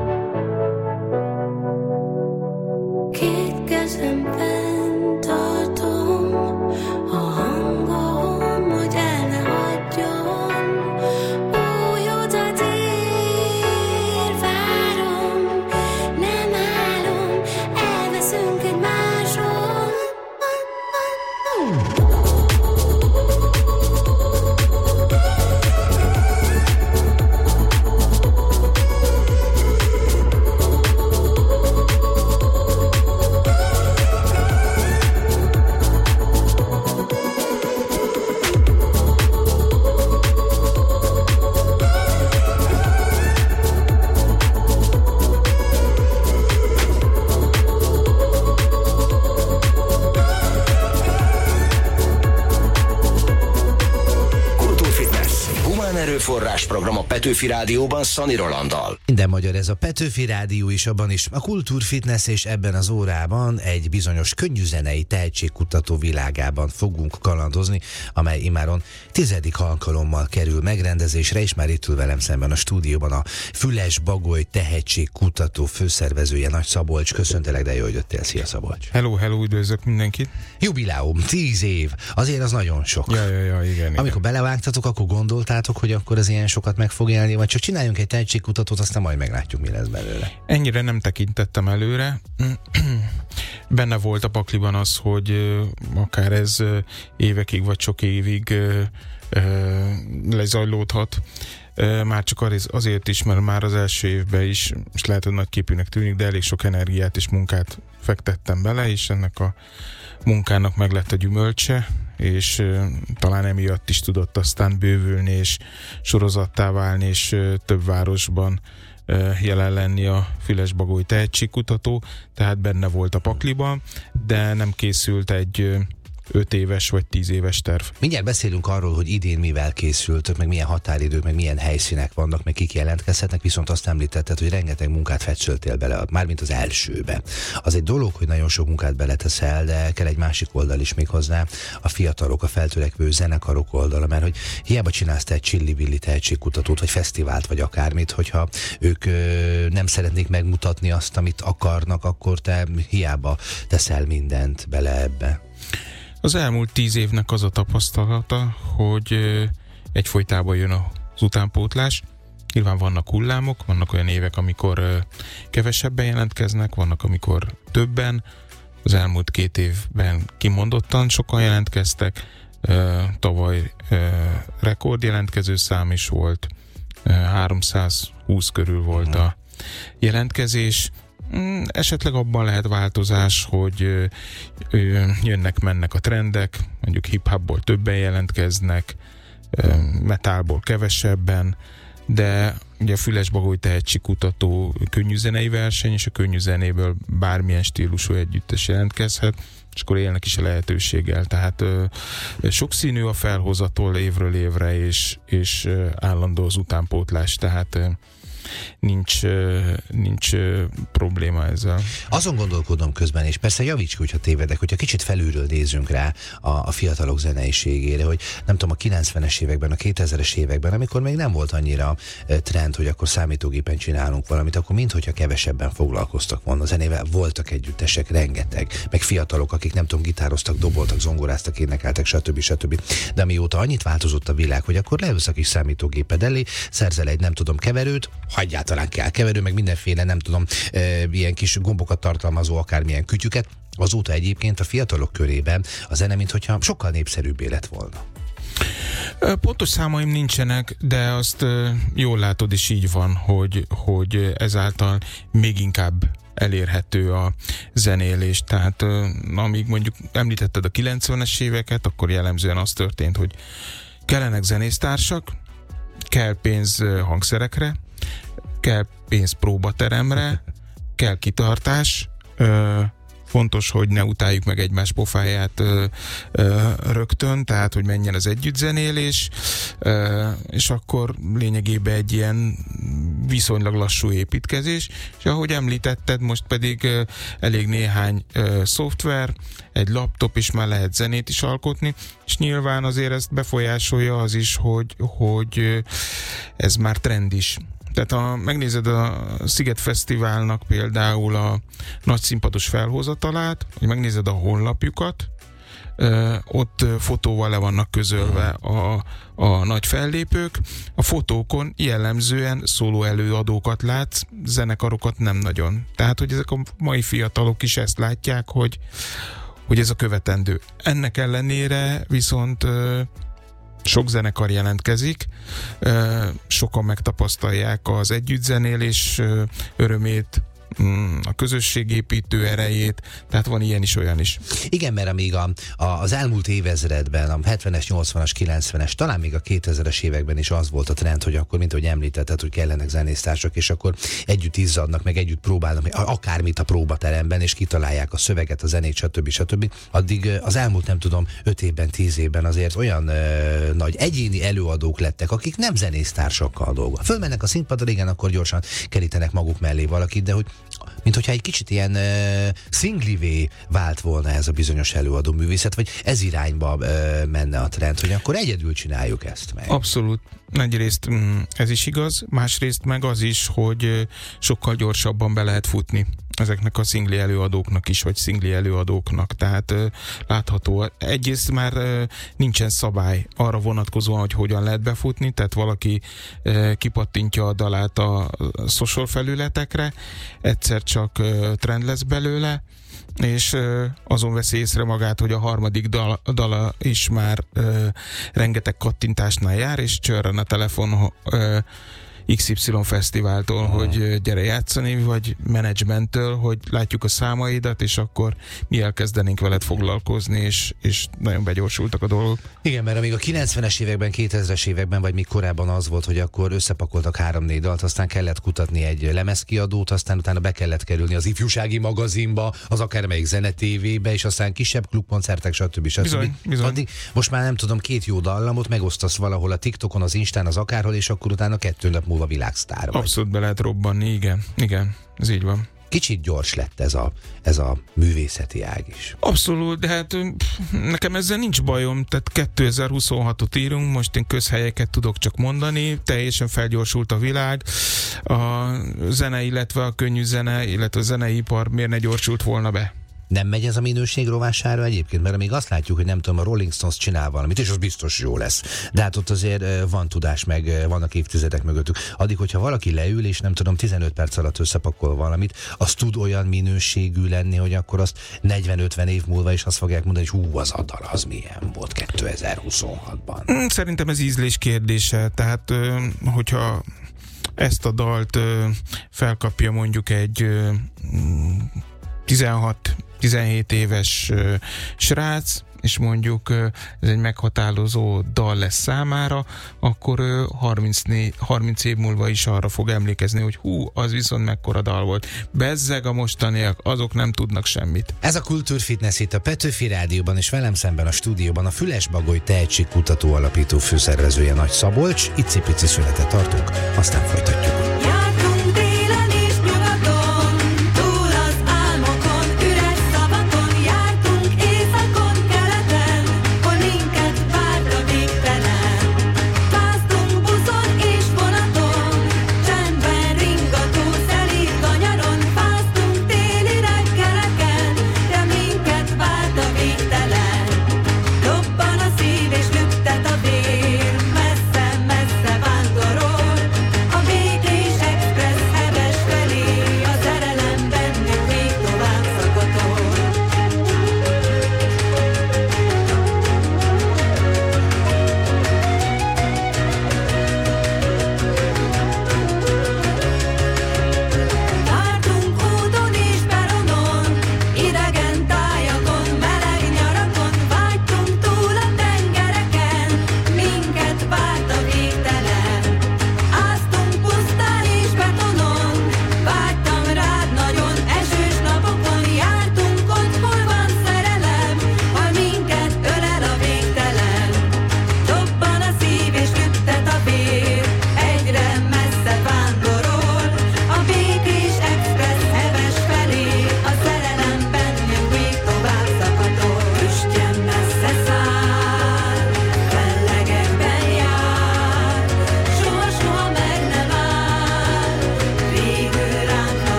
S5: Két kezemben tartom a hangom, hogy el ne hagyjon. Új utat ír, várom, nem állom, elveszünk egymásról.
S3: Forrásprogram a Petőfi Rádióban Szani Rolanddal.
S4: Minden magyar, ez a Petőfi Rádió is, abban is a Kultúrfitness, és ebben az órában egy bizonyos könnyűzenei tehetségkutató világában fogunk kalandozni, amely imáron tizedik alkalommal kerül megrendezésre, és már itt ül velem szemben a stúdióban a Füles-Bagoly Tehetségkutató főszervezője, Nagy Szabolcs. Köszöntelek, de jó, hogy jöttél. Szia, Szabolcs!
S14: Hello, hello, üdvözlök mindenkit!
S4: Jubileum, tíz év, azért az nagyon sok.
S14: Ja, ja, ja, igen,
S4: Amikor
S14: igen.
S4: belevágtatok, akkor gondoltátok, hogy akkor az ilyen sokat meg fog élni, vagy csak csináljunk egy tehetségkutatót, aztán majd meglátjuk, mi lesz belőle.
S14: Ennyire nem tekintettem előre. Benne volt a pakliban az, hogy akár ez évekig vagy sok évig lezajlódhat. Már csak azért is, mert már az első évben is, és lehet, hogy nagy képűnek tűnik, de elég sok energiát és munkát fektettem bele, és ennek a munkának meg lett a gyümölcse, és uh, talán emiatt is tudott aztán bővülni, és sorozattá válni, és uh, több városban uh, jelen lenni a Füles-Bagoly Tehetségkutató, tehát benne volt a pakliban, de nem készült egy uh, öt éves vagy tíz éves terv.
S4: Mindjárt beszélünk arról, hogy idén mivel készültök, meg milyen határidők, meg milyen helyszínek vannak, meg kik jelentkezhetnek, viszont azt említetted, hogy rengeteg munkát fetsöltél bele, mármint az elsőbe. Az egy dolog, hogy nagyon sok munkát beleteszel, de kell egy másik oldal is még hozzá, a fiatalok, a feltörekvő zenekarok oldala, mert hogy hiába csinálsz te egy Csillibilli tehetségkutatót, vagy fesztivált, vagy akármit, hogyha ők ö, nem szeretnék megmutatni azt, amit akarnak, akkor te hiába teszel mindent bele ebbe.
S14: Az elmúlt tíz évnek az a tapasztalata, hogy egyfolytában jön az utánpótlás. Nyilván vannak hullámok, vannak olyan évek, amikor kevesebben jelentkeznek, vannak, amikor többen. Az elmúlt két évben kimondottan sokan jelentkeztek. Tavaly rekordjelentkező szám is volt. háromszázhúsz körül volt a jelentkezés. Esetleg abban lehet változás, hogy jönnek-mennek a trendek, mondjuk hip-hopból többen jelentkeznek, metálból kevesebben, de ugye a Füles-Bagoly tehetségkutató könnyűzenei verseny, és a könnyűzenéből bármilyen stílusú együttes jelentkezhet, és akkor élnek is a lehetőséggel. Tehát ö, sokszínű a felhozatól évről évre, és, és állandó az utánpótlás, tehát ö, nincs, nincs probléma ezzel.
S4: Azon gondolkodom közben, és persze javíts ki, hogyha tévedek, hogyha kicsit felülről nézünk rá a, a fiatalok zeneiségére, hogy nem tudom, a kilencvenes években, a kétezres években, amikor még nem volt annyira trend, hogy akkor számítógépen csinálunk valamit, akkor minthogyha kevesebben foglalkoztak volna a zenével. Voltak együttesek, rengeteg, meg fiatalok, akik nem tudom, gitároztak, doboltak, zongoráztak, énekeltek, stb. stb. De amióta annyit változott a világ, hogy akkor leülsz a kis számítógéped elé, szerzel egy nem tudom keverőt, ha egyáltalán kell keverő, meg mindenféle nem tudom, e, ilyen kis gombokat tartalmazó akármilyen kütyüket. Azóta egyébként a fiatalok körében a zene, minthogyha sokkal népszerűbbé lett volna.
S14: Pontos számaim nincsenek, de azt jól látod, és így van, hogy, hogy ezáltal még inkább elérhető a zenélés. Tehát amíg mondjuk említetted a kilencvenes éveket, akkor jellemzően az történt, hogy kellenek zenésztársak, kell pénz hangszerekre, kell pénz próbateremre, kell kitartás, ö, fontos, hogy ne utáljuk meg egymás pofáját ö, ö, rögtön, tehát, hogy menjen az együttzenélés, ö, és akkor lényegében egy ilyen viszonylag lassú építkezés, és ahogy említetted, most pedig ö, elég néhány ö, szoftver, egy laptop, és már lehet zenét is alkotni, és nyilván azért ezt befolyásolja az is, hogy, hogy ez már trend is. Tehát ha megnézed a Sziget Fesztiválnak például a nagy színpados felhozatalát, hogy megnézed a honlapjukat, ott fotóval le vannak közölve a, a nagy fellépők. A fotókon jellemzően szóló előadókat látsz, zenekarokat nem nagyon. Tehát, hogy ezek a mai fiatalok is ezt látják, hogy, hogy ez a követendő. Ennek ellenére viszont sok zenekar jelentkezik, sokan megtapasztalják az együttzenélés örömét, a közösségépítő erejét, tehát van ilyen is, olyan is.
S4: Igen, mert amíg a, a, az elmúlt évezredben, a hetvenes, nyolcvanas, kilencvenes, talán még a kétezres években is az volt a trend, hogy akkor, mint ahogy említetted, hogy kellenek zenésztársak, és akkor együtt izzadnak, meg együtt próbálnak, akármit a próbateremben, és kitalálják a szöveget, a zenét, stb. stb. Addig az elmúlt, nem tudom, öt évben, tíz évben azért olyan ö, nagy egyéni előadók lettek, akik nem zenésztársakkal dolgoznak. Fölmennek a színpadra, igen, akkor gyorsan kerítenek maguk mellé valakit, de hogy mint hogyha egy kicsit ilyen uh, szinglivé vált volna ez a bizonyos előadó művészet, vagy ez irányba uh, menne a trend, hogy akkor egyedül csináljuk ezt meg.
S14: Abszolút. Egyrészt ez is igaz, másrészt meg az is, hogy sokkal gyorsabban be lehet futni ezeknek a szingli előadóknak is, vagy szingli előadóknak. Tehát látható, egyrészt már nincsen szabály arra vonatkozóan, hogy hogyan lehet befutni, tehát valaki kipattintja a dalát a social felületekre, egyszer csak trend lesz belőle, és uh, azon veszi észre magát, hogy a harmadik dal, dala is már uh, rengeteg kattintásnál jár, és csörren a telefon, uh, iksz ipszilon fesztiváltól,
S7: Aha.
S14: hogy gyere játszani, vagy menedzsmenttől, hogy látjuk a számaidat, és akkor mi elkezdenénk veled foglalkozni, és, és nagyon begyorsultak a dolgok.
S4: Igen, mert amíg a kilencvenes években, kétezres években, vagy még korábban az volt, hogy akkor összepakoltak három-négy dalt, aztán kellett kutatni egy lemezkiadót, aztán utána be kellett kerülni az ifjúsági magazinba, az akármelyik zenetévébe, és aztán kisebb klubkoncertek, stb. stb.
S14: Bizony, bizony.
S4: Addig most már nem tudom, két jó dallamot megosztasz valahol a TikTokon, az Instán, az akárhol, és akkor utána kettő nap múlva világsztár vagy.
S14: Abszolút be lehet robbanni, igen, igen, ez így van.
S4: Kicsit gyors lett ez a, ez a művészeti ág is.
S14: Abszolút, de hát pff, nekem ezzel nincs bajom, tehát kétezer-huszonhatot írunk, most én közhelyeket tudok csak mondani, teljesen felgyorsult a világ, a zene, illetve a könnyű zene, illetve a zeneipar miért ne gyorsult volna be?
S4: Nem megy ez a minőség rovására egyébként, mert még azt látjuk, hogy nem tudom, a Rolling Stones csinál valamit, és az biztos jó lesz. De hát ott azért van tudás, meg vannak évtizedek mögöttük. Addig, hogyha valaki leül, és nem tudom, tizenöt perc alatt összepakol valamit, az tud olyan minőségű lenni, hogy akkor azt negyven-ötven év múlva is azt fogják mondani, hogy hú, az a dal, az milyen volt kétezer-huszonhatban.
S14: Szerintem ez ízlés kérdése, tehát hogyha ezt a dalt felkapja mondjuk egy tizenhat-tizenhét éves uh, srác, és mondjuk uh, ez egy meghatározó dal lesz számára, akkor uh, harmincnégy, harminc év múlva is arra fog emlékezni, hogy hú, az viszont mekkora dal volt. Bezzeg a mostaniak, azok nem tudnak semmit.
S4: Ez a Kultúrfitness itt a Petőfi Rádióban, és velem szemben a stúdióban a Füles-Bagoly Tehetségkutató Alapító főszervezője Nagy Szabolcs. Icipici szünetet tartunk, aztán folytatjuk.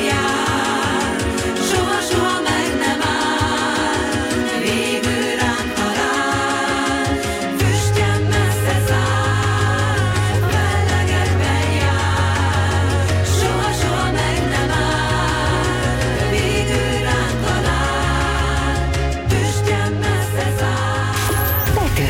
S5: Végül rám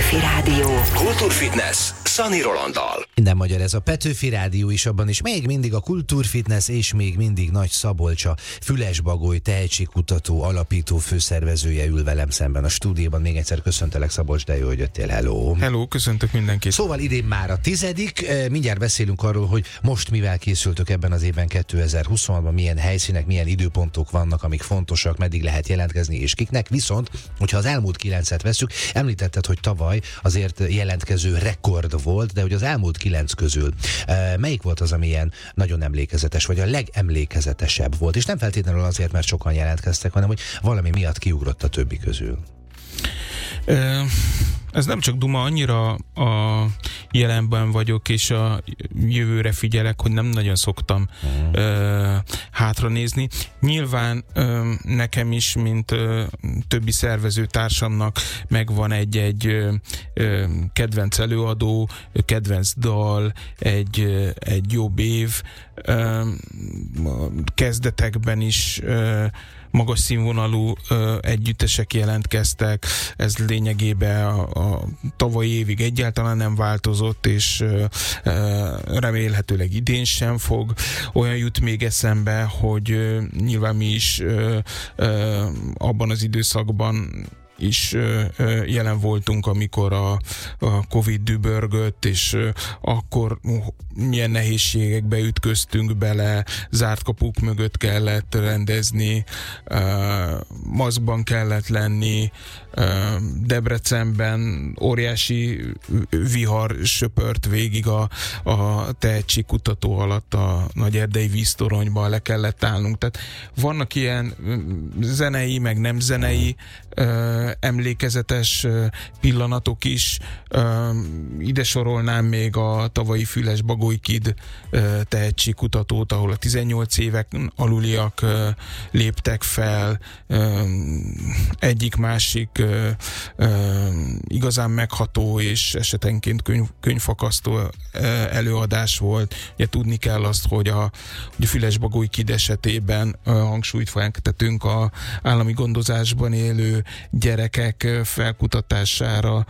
S2: Petőfi Rádió.
S3: Kultúrfitness Szani Rolanddal.
S4: Minden magyar, ez a Petőfi Rádió is, abban is még mindig a Kultúrfitness, és még mindig Nagy Szabolcsa, Fülesbagoly tehetségkutató, alapító, főszervezője ül velem szemben a stúdióban. Még egyszer köszöntelek, Szabolcs, de jó, hogy jöttél. Hello!
S14: Hello, köszöntök mindenkit!
S4: Szóval idén már a tizedik, mindjárt beszélünk arról, hogy most mivel készültök ebben az évben kétezer-huszonhatban, milyen helyszínek, milyen időpontok vannak, amik fontosak, meddig lehet jelentkezni, és kiknek. Viszont, hogyha az elmúlt kilencet veszük, említetted, hogy tavaly azért jelentkező rekord volt, de hogy az elmúlt kilenc közül melyik volt az, ami ilyen nagyon emlékezetes, vagy a legemlékezetesebb volt? És nem feltétlenül azért, mert sokan jelentkeztek, hanem hogy valami miatt kiugrott a többi közül.
S14: Ez nem csak duma, annyira a jelenben vagyok, és a jövőre figyelek, hogy nem nagyon szoktam mm. ö, hátranézni. Nyilván ö, nekem is, mint ö, többi szervezőtársamnak megvan egy-egy ö, ö, kedvenc előadó, kedvenc dal, egy, ö, egy jobb év. Ö, kezdetekben is ö, magas színvonalú ö, együttesek jelentkeztek, ez lényegében a, a tavalyi évig egyáltalán nem változott, és ö, ö, remélhetőleg idén sem fog. Olyan jut még eszembe, hogy ö, nyilván mi is ö, ö, abban az időszakban is ö, ö, jelen voltunk, amikor a, a Covid dübörgött, és ö, akkor milyen nehézségekbe ütköztünk bele, zárt kapuk mögött kellett rendezni, ö, maszkban kellett lenni, ö, Debrecenben óriási vihar söpört végig a, a tehetségkutató alatt a nagy erdei víztoronyban, le kellett állnunk. Tehát vannak ilyen zenei, meg nem zenei ö, emlékezetes pillanatok is. Ide sorolnám még a tavalyi Fülesbagoly Kid tehetségkutatót, ahol a tizennyolc évek aluliak léptek fel. Egyik-másik igazán megható és esetenként könyv, könyvfakasztó előadás volt. Ugye tudni kell azt, hogy a, hogy a Fülesbagoly Kid esetében hangsúlyt fektetünk a állami gondozásban élő gyerekek felkutatására,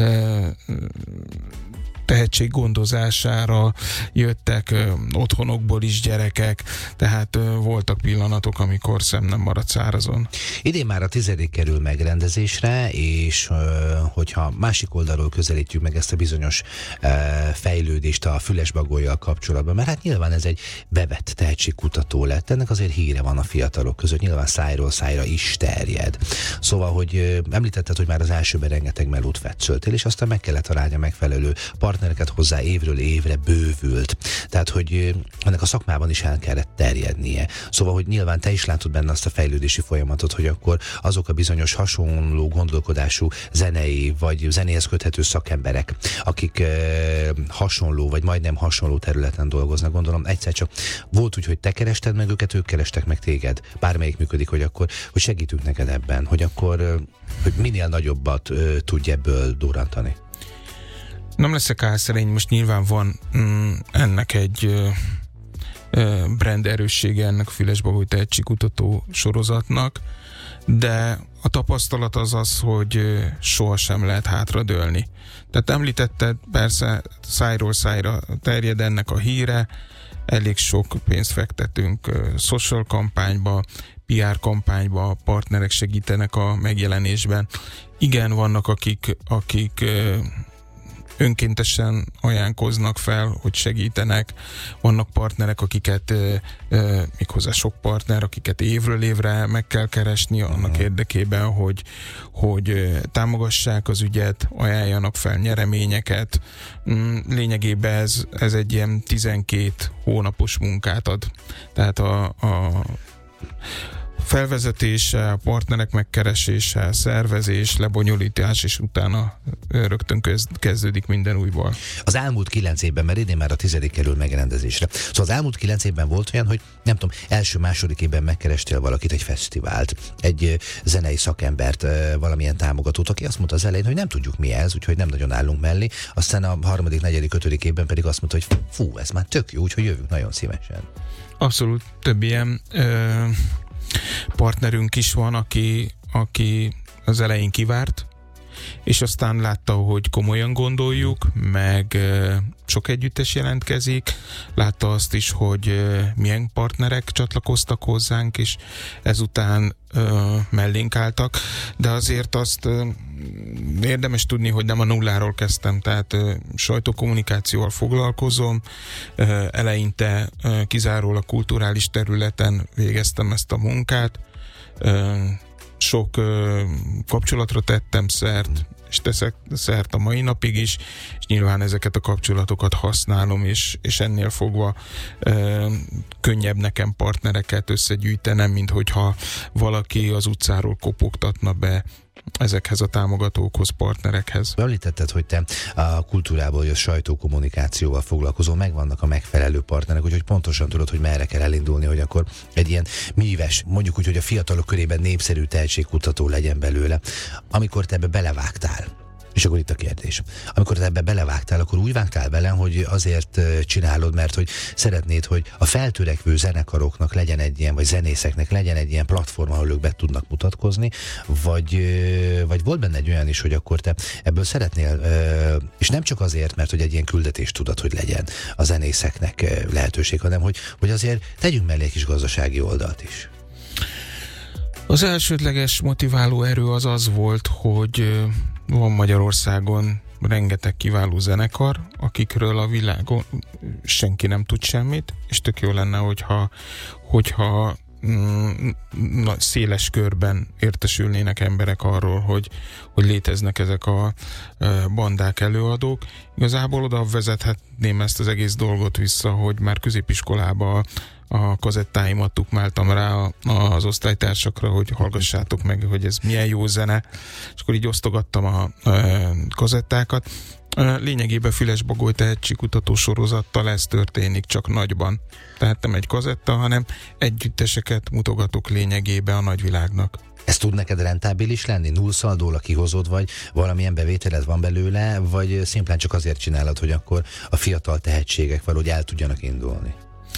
S14: tehetséggondozására jöttek otthonokból is gyerekek, tehát voltak pillanatok, amikor szem nem maradt szárazon.
S4: Idén már a tizedik kerül megrendezésre, és hogyha másik oldalról közelítjük meg ezt a bizonyos fejlődést a Fülesbagolyjal kapcsolatban, mert hát nyilván ez egy bevett tehetségkutató lett, ennek azért híre van a fiatalok között, nyilván szájról szájra is terjed. Szóval, hogy említetted, hogy már az elsőben rengeteg melót fetszöltél, és aztán meg kellett találni a megfelelő partnereket hozzá, évről évre bővült. Tehát, hogy ennek a szakmában is el kellett terjednie. Szóval, hogy nyilván te is látod benne azt a fejlődési folyamatot, hogy akkor azok a bizonyos hasonló gondolkodású zenei, vagy zenéhez köthető szakemberek, akik e, hasonló, vagy majdnem hasonló területen dolgoznak, gondolom egyszer csak volt úgy, hogy te kerested meg őket, ők kerestek meg téged. Bármelyik működik, hogy akkor, hogy segítünk neked ebben, hogy akkor, hogy minél nagyobbat ö, tudj ebből durrantani.
S14: Nem leszek álszerény, most nyilván van mm, ennek egy ö, ö, brand erőssége ennek a Fülesbagoly tehetségkutató sorozatnak, de a tapasztalat az az, hogy sohasem lehet hátradőlni. Tehát említetted, persze szájról szájra terjed ennek a híre, elég sok pénzt fektetünk ö, social kampányba, pé er kampányba, partnerek segítenek a megjelenésben. Igen, vannak akik, akik ö, önkéntesen ajánlkoznak fel, hogy segítenek. Vannak partnerek, akiket ö, ö, méghozzá sok partner, akiket évről évre meg kell keresni annak érdekében, hogy, hogy ö, támogassák az ügyet, ajánljanak fel nyereményeket. Lényegében ez, ez egy ilyen tizenkét hónapos munkát ad. Tehát a, a felvezetése, partnerek megkeresése, szervezés, lebonyolítás, és utána rögtön kezdődik minden újból.
S4: Az elmúlt kilenc évben, mert idén már a tizedik kerül megrendezésre. Szóval az elmúlt kilenc évben volt olyan, hogy nem tudom, első-második évben megkerestél valakit, egy fesztivált, egy zenei szakembert, valamilyen támogatót, aki azt mondta az elején, hogy nem tudjuk mi ez, úgyhogy nem nagyon állunk mellé, aztán a harmadik, negyedik, ötödik évben pedig azt mondta, hogy fú, ez már tök jó, úgyhogy jövünk nagyon szívesen.
S14: Abszolút, több ilyen ö, partnerünk is van, aki, aki az elején kivárt, és aztán látta, hogy komolyan gondoljuk, meg sok együttes jelentkezik, látta azt is, hogy milyen partnerek csatlakoztak hozzánk, és ezután mellénk álltak, de azért azt érdemes tudni, hogy nem a nulláról kezdtem, tehát sajtókommunikációval foglalkozom, eleinte kizárólag kulturális területen végeztem ezt a munkát, sok kapcsolatra tettem szert, és teszek szert a mai napig is, és nyilván ezeket a kapcsolatokat használom, és, és ennél fogva ö, könnyebb nekem partnereket összegyűjtenem, mint hogyha valaki az utcáról kopogtatna be ezekhez a támogatókhoz, partnerekhez.
S4: Említetted, hogy te a kultúrából jössz, sajtókommunikációval foglalkozol, megvannak a megfelelő partnerek, úgyhogy pontosan tudod, hogy merre kell elindulni, hogy akkor egy ilyen míves, mondjuk úgy, hogy a fiatalok körében népszerű tehetségkutató legyen belőle. Amikor te ebbe belevágtál, és akkor itt a kérdés. Amikor te ebbe belevágtál, akkor úgy vágtál bele, hogy azért csinálod, mert hogy szeretnéd, hogy a feltörekvő zenekaroknak legyen egy ilyen, vagy zenészeknek legyen egy ilyen platform, ahol ők be tudnak mutatkozni, vagy, vagy volt benne egy olyan is, hogy akkor te ebből szeretnél, és nem csak azért, mert hogy egy ilyen küldetés tudat, hogy legyen a zenészeknek lehetőség, hanem hogy, hogy azért tegyünk mellé egy kis gazdasági oldalt is.
S14: Az elsődleges motiváló erő az az volt, hogy van Magyarországon rengeteg kiváló zenekar, akikről a világon senki nem tud semmit, és tök jó lenne, hogyha, hogyha mm, na, széles körben értesülnének emberek arról, hogy, hogy léteznek ezek a e, bandák, előadók. Igazából oda vezethetném ezt az egész dolgot vissza, hogy már középiskolában a kazettáimat tukmáltam rá az osztálytársakra, hogy hallgassátok meg, hogy ez milyen jó zene, és akkor így osztogattam a, a kazettákat. Lényegében Füles Bagoly tehetségkutató sorozattal ez történik, csak nagyban. Tehát nem egy kazetta, hanem együtteseket mutogatok lényegében a nagyvilágnak.
S4: Ez tud neked rentábilis lenni? Nullszaldóra kihozod, vagy valamilyen bevételed van belőle, vagy szimplán csak azért csinálod, hogy akkor a fiatal tehetségek valahogy el tudjanak indulni?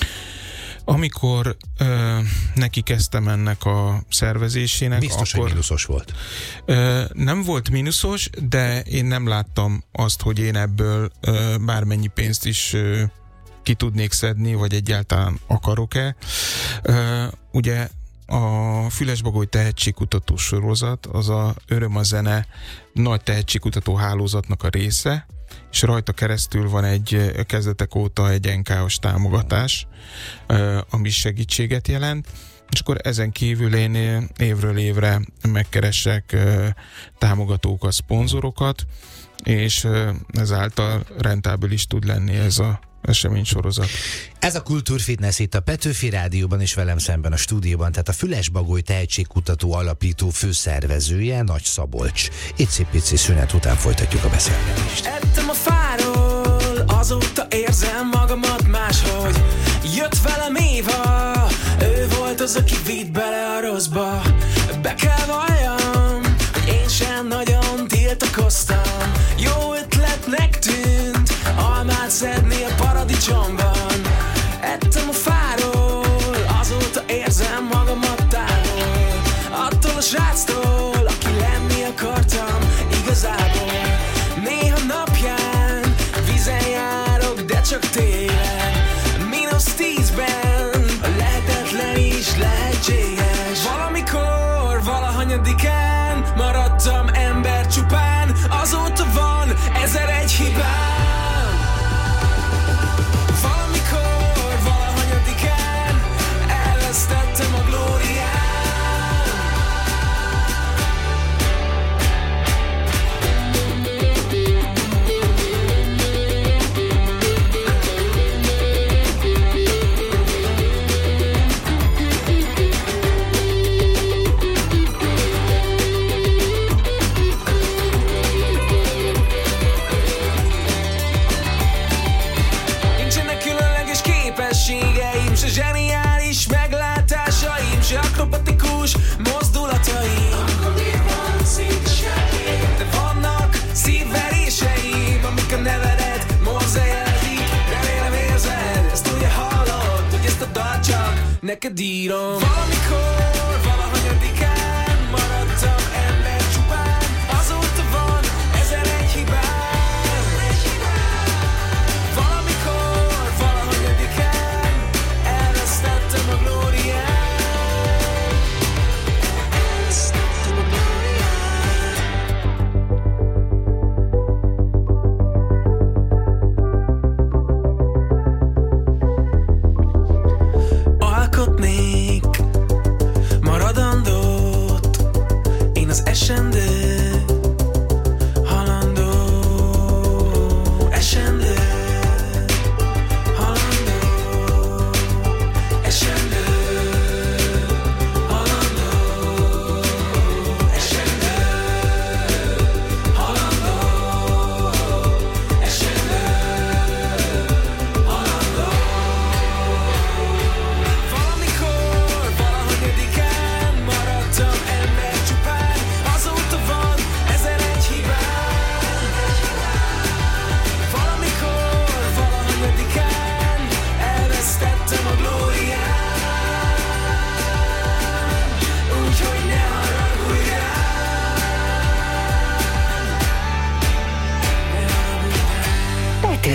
S14: Amikor ö, neki kezdtem ennek a szervezésének,
S4: biztos,
S14: akkor...
S4: hogy mínuszos volt.
S14: Ö, nem volt mínuszos, de én nem láttam azt, hogy én ebből ö, bármennyi pénzt is ö, ki tudnék szedni, vagy egyáltalán akarok-e. Ö, ugye a Füles Bagoly tehetségkutató sorozat az a Öröm a zene nagy tehetségkutató hálózatnak a része, és rajta keresztül van egy kezdetek óta egy en ká os támogatás, ami segítséget jelent, és akkor ezen kívül én évről évre megkeresek támogatókat, szponzorokat, és ezáltal rentábilis tud lenni ez a eseménysorozat.
S4: Ez a Kultúrfitness itt a Petőfi Rádióban, és velem szemben a stúdióban, tehát a Füles Bagoly tehetségkutató alapító főszervezője, Nagy Szabolcs. Icipici szünet után folytatjuk a beszélgetést.
S8: Ettem a fáról, azóta érzem magamat máshogy. Jött velem Éva, ő volt az, aki vitt bele a rosszba. Be kell valljam, hogy én sem nagyon tiltakoztam. Jó ötletnek tűnt almát szedni a paradicsomban. Ettem a fáról, azóta érzem magamat távol. Attól a sráctól, aki lenni akartam igazából. Néha napján vízen járok, de csak télen. Mínusz tízben a lehetetlen is lehetséges. Valamikor, valahanyadikán maradtam ember csupán. Azóta van ezer egy hibám. Valamikor, valahanyadikán elvesztettem a glóriát. Se zseniális meglátásaim, se akrobatikus mozdulataim. De vannak szívveréseim, amik a nevedet morze jelzik. Remélem érzed, ezt ugye hallod, hogy ezt a dalt csak neked írom. Valamikor, valahanyadikán maradtam ember csupán. Azóta van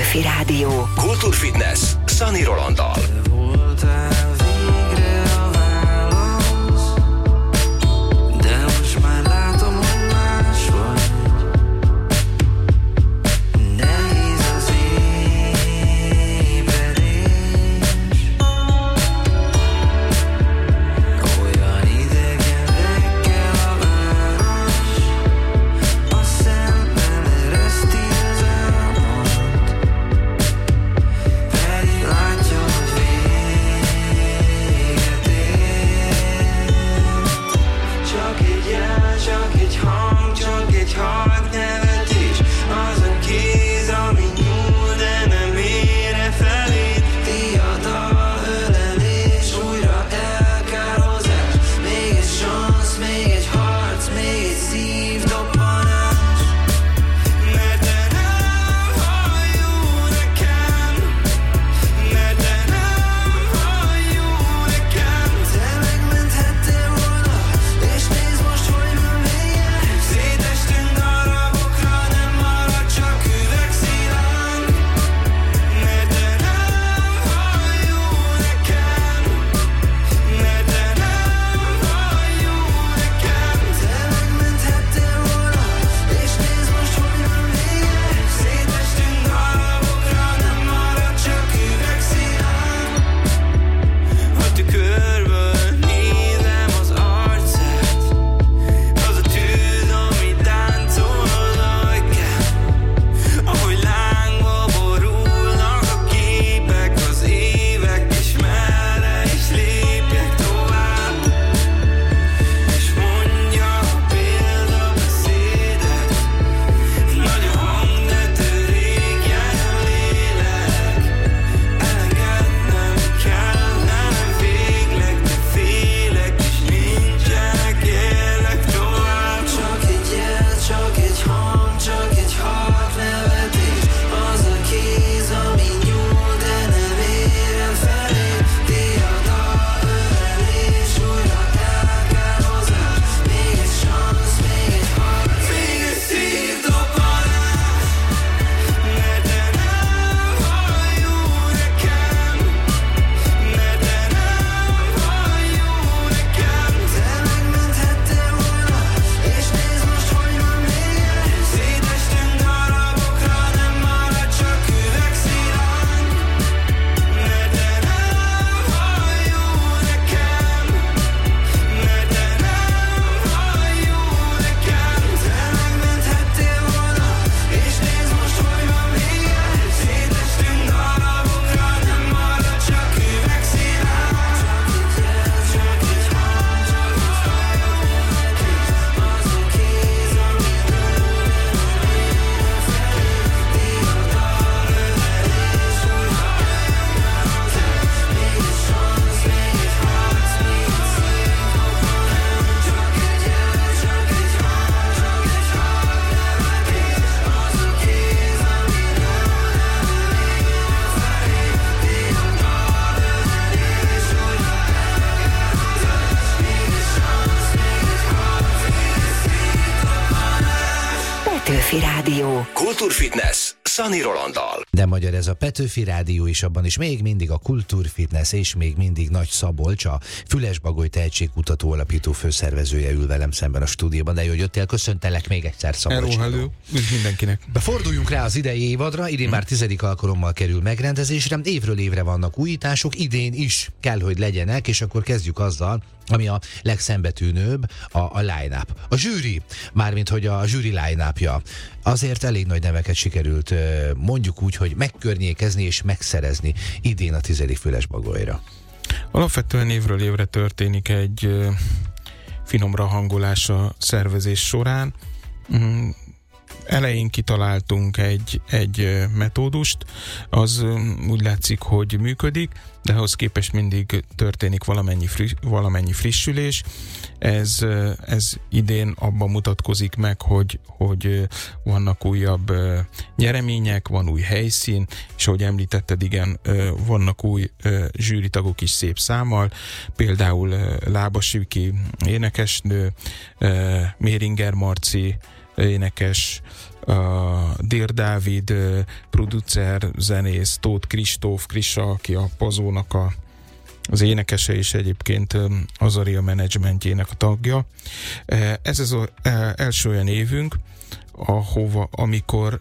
S2: Petőfi Rádió.
S3: Kultúrfitness Szani Rolanddal.
S2: Petőfi Rádió.
S3: Kultúrfitness Szani Rolanddal.
S4: De magyar ez a Petőfi Rádió is, abban is még mindig a Kultúrfitness és még mindig Nagy Szabolcs, a Füles-Bagoly tehetségkutató alapító főszervezője ül velem szemben a stúdióban. De jó, hogy jöttél, köszöntelek még egyszer, Szabolcs.
S14: Hello, hello, mindenkinek.
S4: Beforduljunk rá az idei évadra, idén hmm. már tizedik alkalommal kerül megrendezésre, évről évre vannak újítások, idén is kell, hogy legyenek, és akkor kezdjük azzal, ami a legszembetűnőbb, a, a line-up. A zsűri, mármint hogy a zsűri line-upja, azért elég nagy neveket sikerült, mondjuk úgy, hogy megkörnyékezni és megszerezni idén a tizedik Füles-Bagolyra.
S14: Alapvetően évről évre történik egy finomra hangolás a szervezés során. Elején kitaláltunk egy, egy metódust, az úgy látszik, hogy működik, de ahhoz képest mindig történik valamennyi, friss, valamennyi frissülés. Ez, ez idén abban mutatkozik meg, hogy, hogy vannak újabb nyeremények, van új helyszín, és ahogy említetted, igen, vannak új zsűritagok is szép számmal, például Lábas Viki énekesnő, Méringer Marci énekes, a Dér Dávid, producer, zenész, Tóth Kristóf, Krisa, aki a Pazónak a az énekese és egyébként Azaria menedzsmentjének a tagja. Ez az első olyan évünk, ahova, amikor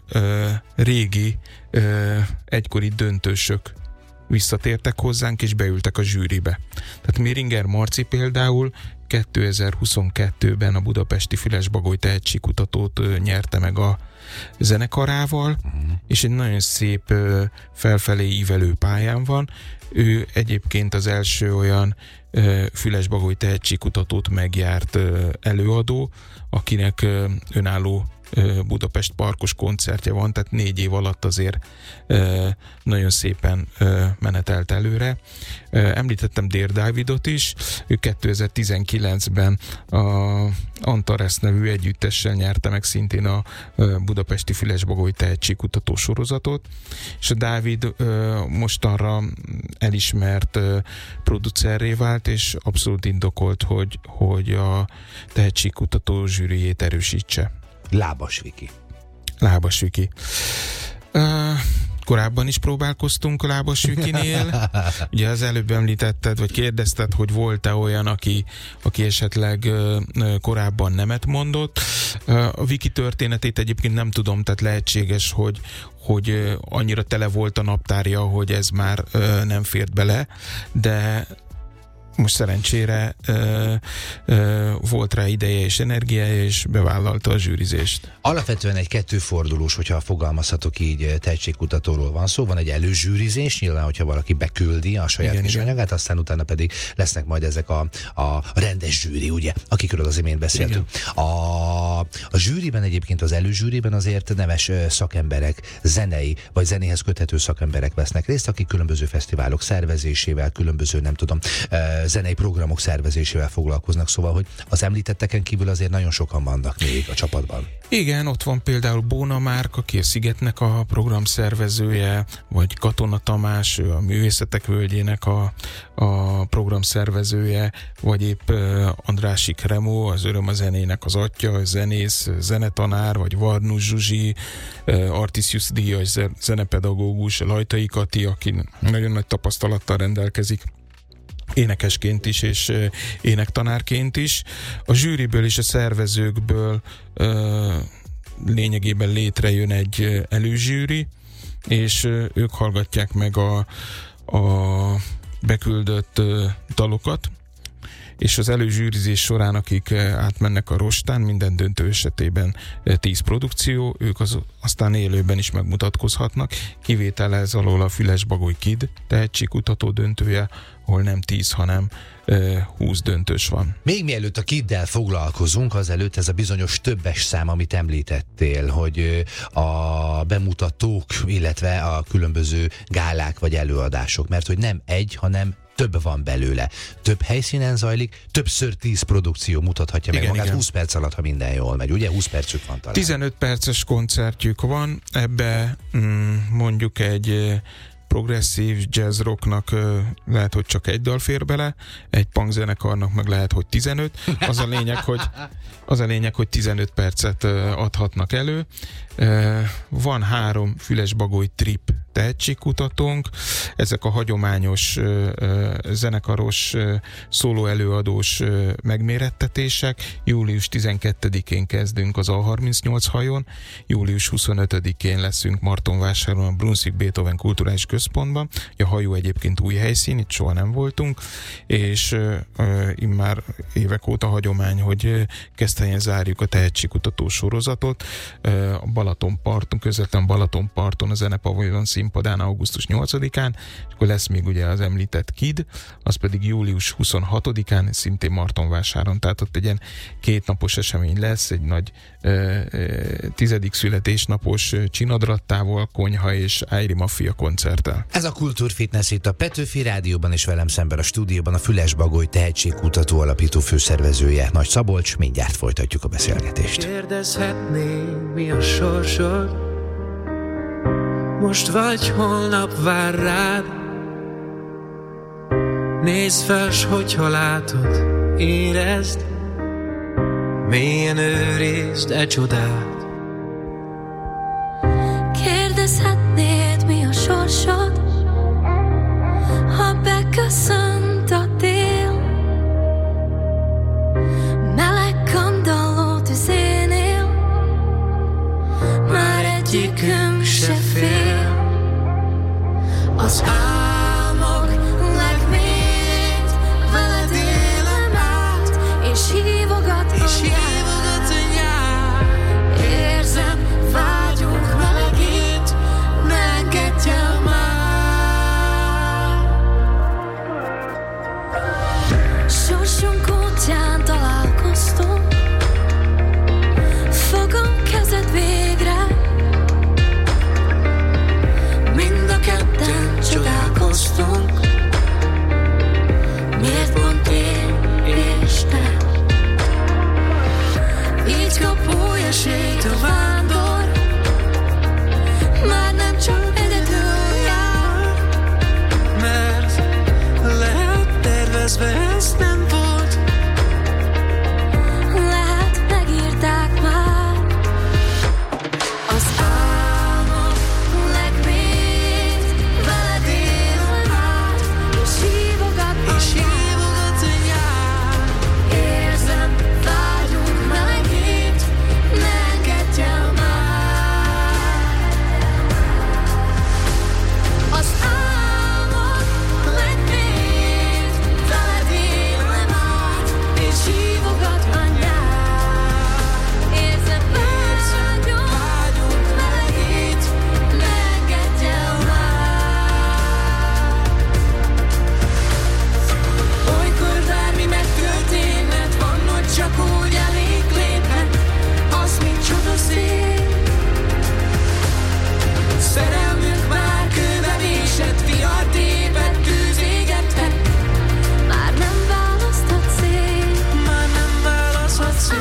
S14: régi egykori döntősök visszatértek hozzánk és beültek a zsűribe. Tehát Méringer Marci például kétezer-huszonkettőben a Budapesti Füles-Bagoly tehetségkutatót nyerte meg a zenekarával, uh-huh. és egy nagyon szép felfelé ívelő pályán van. Ő egyébként az első olyan Füles-Bagoly tehetségkutatót megjárt előadó, akinek önálló Budapest Parkos koncertje van, tehát négy év alatt azért nagyon szépen menetelt előre. Említettem Dér Dávidot is, ő kétezer-tizenkilencben a Antares nevű együttessel nyerte meg szintén a Budapesti Füles-Bagoly tehetségkutató sorozatot, és a Dávid mostanra elismert producerré vált, és abszolút indokolt, hogy, hogy a tehetségkutató zsűrijét erősítse.
S4: Lábas Viki.
S14: Lábas Viki. Uh, korábban is próbálkoztunk a Lábas Vikinél. Ugye az előbb említetted, vagy kérdezted, hogy volt-e olyan, aki, aki esetleg uh, korábban nemet mondott. Uh, a Viki történetét egyébként nem tudom, tehát lehetséges, hogy, hogy uh, annyira tele volt a naptárja, hogy ez már uh, nem fért bele, de most szerencsére ö, ö, volt rá ideje és energiája, és bevállalta a zsűrizést.
S4: Alapvetően egy kettőfordulós, hogyha fogalmazhatok így, tehetségkutatóról van szó, van egy előzsűrizés, nyilván, hogyha valaki beküldi a saját műanyagát, aztán utána pedig lesznek majd ezek a, a rendes zsűri, ugye, akikről az imént beszéltünk. A, a zsűriben egyébként, az előzsűriben azért neves szakemberek, zenei vagy zenéhez köthető szakemberek vesznek részt, akik különböző fesztiválok szervezésével, különböző, nem tudom, zenei programok szervezésével foglalkoznak, szóval, hogy az említetteken kívül azért nagyon sokan vannak még a csapatban.
S14: Igen, ott van például Bóna Márk, aki a Szigetnek a programszervezője, vagy Katona Tamás, ő a Művészetek Völgyének a, a programszervezője, vagy épp uh, Andrásik Remó, az Öröm a zenének az atya, zenész, zenetanár, vagy Varnus Zsuzsi, uh, Artisius díjas zenepedagógus, Lajtai Kati, aki nagyon nagy tapasztalattal rendelkezik, énekesként is, és énektanárként is. A zsűriből és a szervezőkből ö, lényegében létrejön egy előzsűri, és ők hallgatják meg a, a beküldött ö, dalokat, és az előzsűrizés során, akik átmennek a rostán, minden döntő esetében tíz produkció, ők az, aztán élőben is megmutatkozhatnak. Kivétel ez alól a Füles-Bagoly Kid tehetségkutató döntője, ahol nem tíz, hanem húsz döntős van.
S4: Még mielőtt a Kiddel foglalkozunk, azelőtt ez a bizonyos többes szám, amit említettél, hogy a bemutatók, illetve a különböző gálák vagy előadások, mert hogy nem egy, hanem több van belőle. Több helyszínen zajlik, többször tíz produkció mutathatja igen, meg magát, igen. húsz perc alatt, ha minden jól megy, ugye? húsz percük van talán.
S14: tizenöt perces koncertjük van, ebbe mm, mondjuk egy progresszív jazz rocknak lehet, hogy csak egy dal fér bele, egy punk zenekarnak meg lehet, hogy tizenöt. Az a lényeg, hogy, az a lényeg, hogy tizenöt percet adhatnak elő. Van három Füles-Bagoly trip tehetségkutatónk, ezek a hagyományos zenekaros, szóló előadós megmérettetések. július tizenkettedikén kezdünk az á harmincnyolc hajón, július huszonötödikén leszünk Martonvásáron a Brunswick Beethoven Kulturális Központban. A hajó egyébként új helyszín, itt soha nem voltunk, és uh, immár évek óta hagyomány, hogy Keszthelyen zárjuk a tehetségkutató sorozatot. Uh, a Balatonparton, közvetlen Balatonparton, a Zenepavilon színpadán augusztus nyolcadikán, és akkor lesz még ugye az említett Kid, az pedig július huszonhatodikán, szintén Martonvásáron, tehát ott egy ilyen kétnapos esemény lesz, egy nagy uh, tizedik születésnapos csinadrattával, konyha és Ájri Mafia koncerttel.
S4: Ez a Kultúrfitness itt a Petőfi Rádióban, és velem szemben a stúdióban a Füles-Bagoly tehetségkutató alapító főszervezője, Nagy Szabolcs. Mindjárt folytatjuk a beszélgetést.
S8: Kérdezhetném, mi a sorsod? Most vagy holnap vár rád? Nézd fel, s hogyha látod, érezd, mélyen őrizd e csodát.
S5: kérdezhetnéd, mi a sorsod, ha beköszönt a tél. Meleg kandalló tüzénél már egyikünk se fél. Az álmok legmélyét veled élem át, és hívogat a nyár. Érzem vágyunk melegét, ne engedj el már. Sorsunk útján találkoztunk, fogom kezed végre. Mind a ketten csodálkoztunk, miért pont én és te. Így kap új esélyt a vándor, már nem csak egyedül jár.
S8: Mert lehet tervezve ez nem volt,
S5: lehet megírták már. Az álmok legmélyét veled élem át, és hívogat a nyár. Érzem vágyunk melegét, ne engedj el már. Az álmok legmélyét veled élem át, és hívogat a nyár. Érzem vágyunk melegét, ne engedj el már.
S8: olykor bármi megtörténhet, van, hogy csak úgy elég léphet, az mint csodaszép. Szerelmünk már kőbe vésett, vihar tépett, tűz égethet,
S5: Már nem választhat szét.
S8: már nem választhat szét.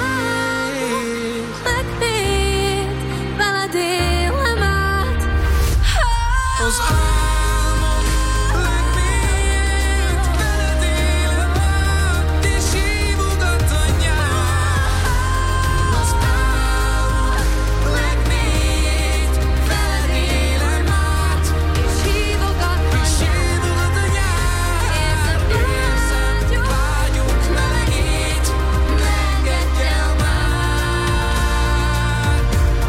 S5: Megmélyét veled élem át.
S8: Az álmok legmélyét veled élem át, és hívogat a nyár.
S5: Az álmok legmélyét veled élem át, és hívogat a nyár. Érzem vágyunk
S8: melegét,
S5: ne engedj el már.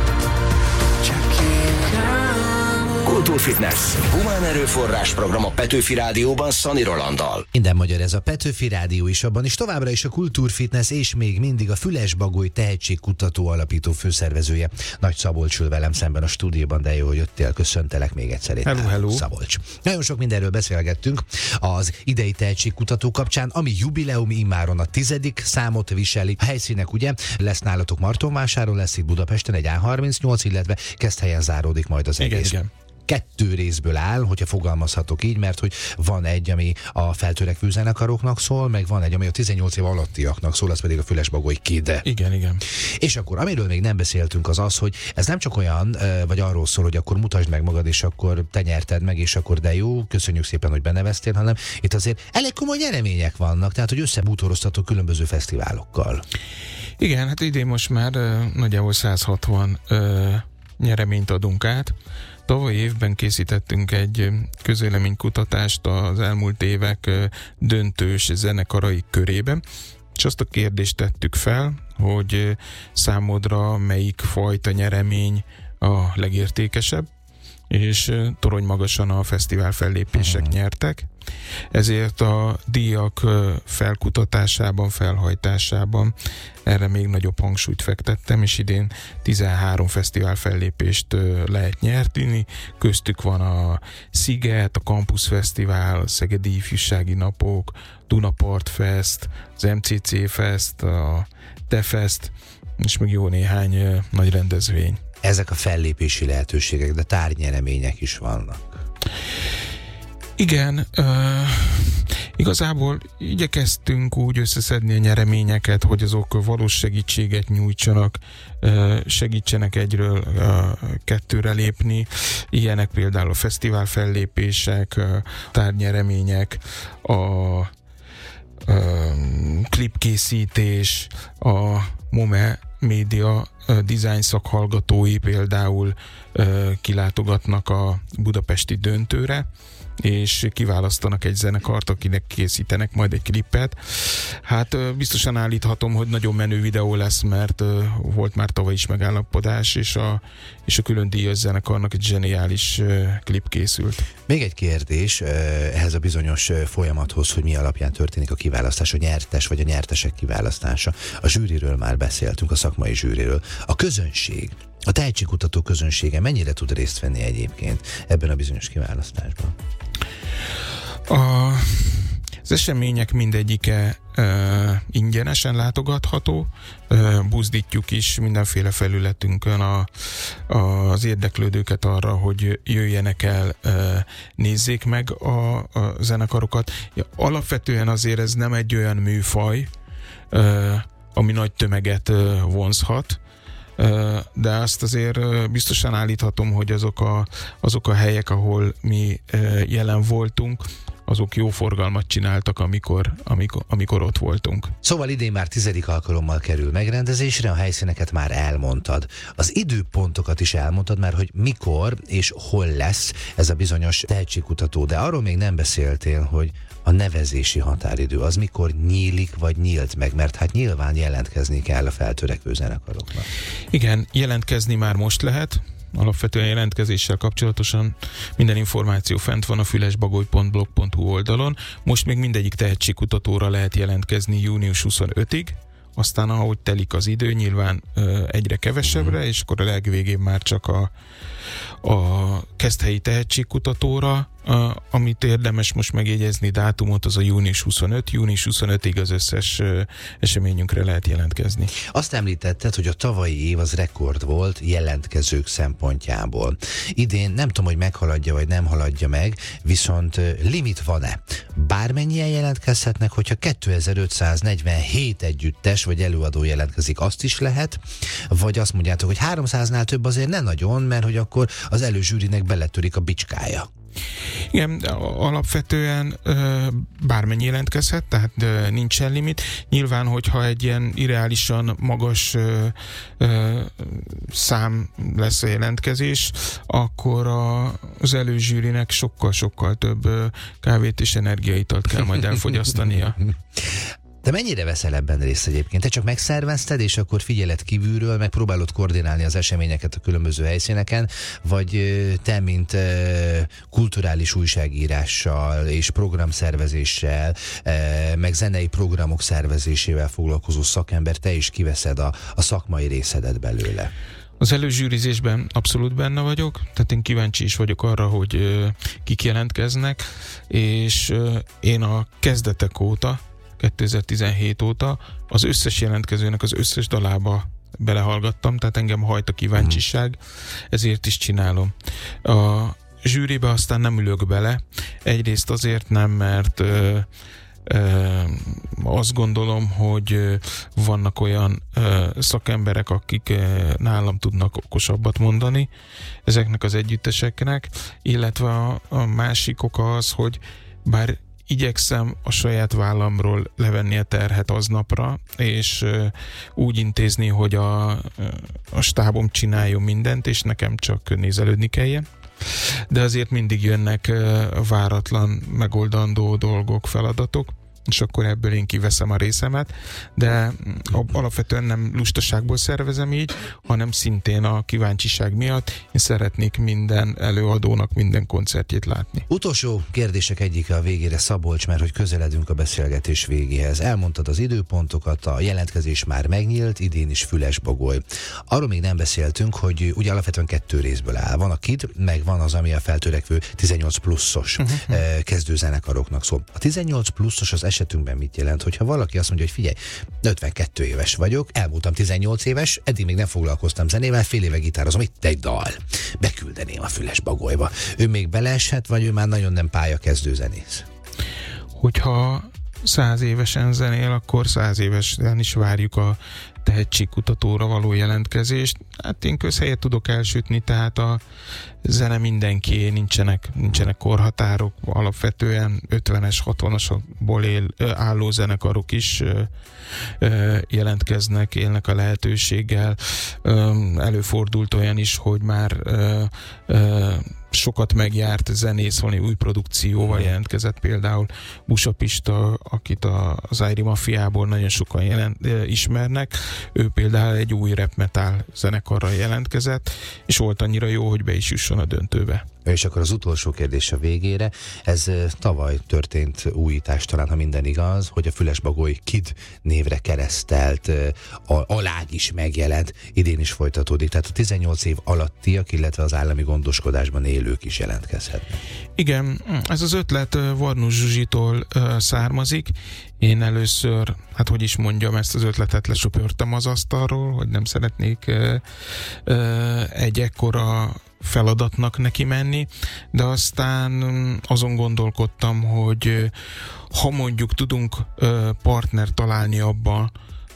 S8: csak kék álmok.
S3: Kultúrfitness. Humán erőforrás program a Petőfi Rádióban Szani Rolanddal.
S4: Minden magyar ez a Petőfi Rádió is, abban is továbbra is a Kultúrfitness és még mindig a Füles-Bagoly tehetségkutató alapító főszervezője. Nagy Szabolcs ül velem szemben a stúdióban, de jó, hogy jöttél, köszöntelek még egyszer. Itt
S14: Hello, hello.
S4: Szabolcs. Nagyon sok mindenről beszélgettünk az idei tehetségkutató kapcsán, ami jubileum immáron a tizedik számot viseli. A helyszínek ugye lesz nálatok Martonvásáron, lesz itt Budapesten egy á harmincnyolc, illetve Keszthelyen záródik majd az
S14: Igen,
S4: egész.
S14: igen.
S4: Kettő részből áll, hogyha fogalmazhatok így, mert hogy van egy, ami a feltörekvő zenekaroknak szól, meg van egy, ami a tizennyolc év alattiaknak szól, az pedig a Füles-Bagoly Kid.
S14: Igen, igen.
S4: És akkor, amiről még nem beszéltünk, az az, hogy ez nem csak olyan, vagy arról szól, hogy akkor mutasd meg magad, és akkor te nyerted meg, és akkor de jó, köszönjük szépen, hogy beneveztél, hanem itt azért elég komoly nyeremények vannak, tehát hogy összebútoroztatok különböző fesztiválokkal.
S14: Igen, hát idén most már uh, nagyjából száz hatvan uh, nyereményt adunk át. Tavaly évben készítettünk egy közvéleménykutatást az elmúlt évek döntős zenekarai körében, és azt a kérdést tettük fel, hogy számodra melyik fajta nyeremény a legértékesebb, és torony magasan a fesztivál fellépések uh-huh. nyertek. Ezért a díjak felkutatásában, felhajtásában erre még nagyobb hangsúlyt fektettem, és idén tizenhárom fesztivál fellépést lehet nyerni. Köztük van a Sziget, a Campus Fesztivál, a Szegedi Ifjúsági Napok, Dunapart Fest, az em cé cé Fest, a Te-Fest, és még jó néhány nagy rendezvény.
S4: Ezek a fellépési lehetőségek, de tárgynyeremények is vannak.
S14: Igen, uh, igazából igyekeztünk úgy összeszedni a nyereményeket, hogy azok valós segítséget nyújtsanak, uh, segítsenek egyről uh, kettőre lépni. Ilyenek például a fesztivál fellépések, uh, tárgynyeremények, a uh, klipkészítés, a MOME média design szakhallgatói például kilátogatnak a budapesti döntőre, és kiválasztanak egy zenekart, akinek készítenek majd egy klippet. Hát biztosan állíthatom, hogy nagyon menő videó lesz, mert volt már tavaly is megállapodás, és a, és a külön díjas zenekarnak egy zseniális klip készült.
S4: Még egy kérdés ehhez a bizonyos folyamathoz, hogy mi alapján történik a kiválasztás, a nyertes vagy a nyertesek kiválasztása. A zsűriről már beszéltünk, a szakmai zsűriről. A közönség, a tehetségkutató közönsége mennyire tud részt venni egyébként ebben a bizonyos kiválasztásban?
S14: A, az események mindegyike uh, ingyenesen látogatható, uh, buzdítjuk is mindenféle felületünkön a, a, az érdeklődőket arra, hogy jöjjenek el, uh, nézzék meg a, a zenekarokat. Ja, alapvetően azért ez nem egy olyan műfaj, uh, ami nagy tömeget uh, vonzhat, de azt azért biztosan állíthatom, hogy azok a, azok a helyek, ahol mi jelen voltunk, azok jó forgalmat csináltak, amikor, amikor, amikor ott voltunk.
S4: Szóval idén már tizedik alkalommal kerül megrendezésre, a helyszíneket már elmondtad. Az időpontokat is elmondtad már, hogy mikor és hol lesz ez a bizonyos tehetségkutató, de arról még nem beszéltél, hogy a nevezési határidő az mikor nyílik, vagy nyílt meg, mert hát nyilván jelentkezni kell a feltörekvő zenekaroknak.
S14: Igen, jelentkezni már most lehet. Alapvetően jelentkezéssel kapcsolatosan minden információ fent van a fülesbagoly pont blog pont hu oldalon. Most még mindegyik tehetségkutatóra lehet jelentkezni június huszonötödiig, aztán ahogy telik az idő, nyilván ö, egyre kevesebbre, mm. és akkor a legvégén már csak a, a kezdhelyi tehetségkutatóra, a, amit érdemes most megjegyezni, dátumot, az a június huszonötödike, június huszonötödiig az összes ö, eseményünkre lehet jelentkezni.
S4: Azt említetted, hogy a tavalyi év az rekord volt jelentkezők szempontjából. Idén nem tudom, hogy meghaladja vagy nem haladja meg, viszont limit van-e? Bármennyien jelentkezhetnek, hogyha kétezer-ötszáznegyvenhét együttes vagy előadó jelentkezik, azt is lehet, vagy azt mondjátok, hogy háromszáznál több azért ne nagyon, mert hogy akkor az előzsűrinek beletörik a bicskája.
S14: Igen, alapvetően bármennyi jelentkezhet, tehát nincsen limit. Nyilván, hogyha egy ilyen irreálisan magas szám lesz a jelentkezés, akkor az előzsűrinek sokkal-sokkal több kávét és energiaitalt kell majd elfogyasztania.
S4: Te mennyire veszel ebben részt egyébként? Te csak megszervezted, és akkor figyeled kívülről, megpróbálod koordinálni az eseményeket a különböző helyszíneken, vagy te, mint kulturális újságírással és programszervezéssel, meg zenei programok szervezésével foglalkozó szakember, te is kiveszed a, a szakmai részedet belőle?
S14: Az előzsűrizésben abszolút benne vagyok, tehát én kíváncsi is vagyok arra, hogy kik jelentkeznek, és én a kezdetek óta, kétezer-tizenhét óta az összes jelentkezőnek az összes dalába belehallgattam, tehát engem hajt a kíváncsiság, ezért is csinálom. A zsűribe aztán nem ülök bele, egyrészt azért nem, mert ö, ö, azt gondolom, hogy vannak olyan ö, szakemberek, akik ö, nálam tudnak okosabbat mondani ezeknek az együtteseknek, illetve a, a másik oka az, hogy bár igyekszem a saját vállamról levenni a terhet aznapra, és uh, úgy intézni, hogy a, a stábom csináljon mindent, és nekem csak nézelődni kelljen. De azért mindig jönnek uh, váratlan, megoldandó dolgok, feladatok, és akkor ebből én kiveszem a részemet, de alapvetően nem lustaságból szervezem így, hanem szintén a kíváncsiság miatt. Én szeretnék minden előadónak minden koncertjét látni.
S4: Utolsó kérdések egyike a végére, Szabolcs, mert hogy közeledünk a beszélgetés végéhez. Elmondtad az időpontokat, a jelentkezés már megnyílt, idén is Fülesbagoly. Arról még nem beszéltünk, hogy ugye alapvetően kettő részből áll. Van a Kid, meg van az, ami a feltörekvő tizennyolc pluszos uh-huh. kezdőzenekaroknak szól. A tizennyolc pluszos az esetünkben mit jelent, hogyha valaki azt mondja, hogy figyelj, ötvenkettő éves vagyok, elmúltam tizennyolc éves, eddig még nem foglalkoztam zenével, fél éve gitározom, itt egy dal. Beküldeném a Fülesbagolyba. Ő még beleeshet, vagy ő már nagyon nem pályakezdő zenész?
S14: Hogyha száz évesen zenél, akkor száz évesen is várjuk a tehetségkutatóra való jelentkezést. Hát én közhelyet tudok elsütni, tehát a zene mindenkié, nincsenek, nincsenek korhatárok, alapvetően ötvenes, hatvanosokból él, álló zenekarok is ö, ö, jelentkeznek, élnek a lehetőséggel. Ö, előfordult olyan is, hogy már ö, ö, sokat megjárt zenész, valami új produkcióval jelentkezett, például Busa Pista, akit a, az Airi Mafiából nagyon sokan jelent, ismernek, ő például egy új rap metal zenekarral jelentkezett, és volt annyira jó, hogy be is jusson a döntőbe.
S4: És akkor az utolsó kérdés a végére. Ez tavaly történt újítás, talán ha minden igaz, hogy a Fülesbagoly Kid névre keresztelt alág is megjelent, idén is folytatódik. Tehát a tizennyolc év alattiak, illetve az állami gondoskodásban élők is jelentkezhetnek.
S14: Igen, ez az ötlet Varnus Zsuzsitól származik. Én először, hát hogy is mondjam, ezt az ötletet lesöpörtem az asztalról, hogy nem szeretnék ö, ö, egy ekkora feladatnak neki menni, de aztán azon gondolkodtam, hogy ha mondjuk tudunk partner találni abban,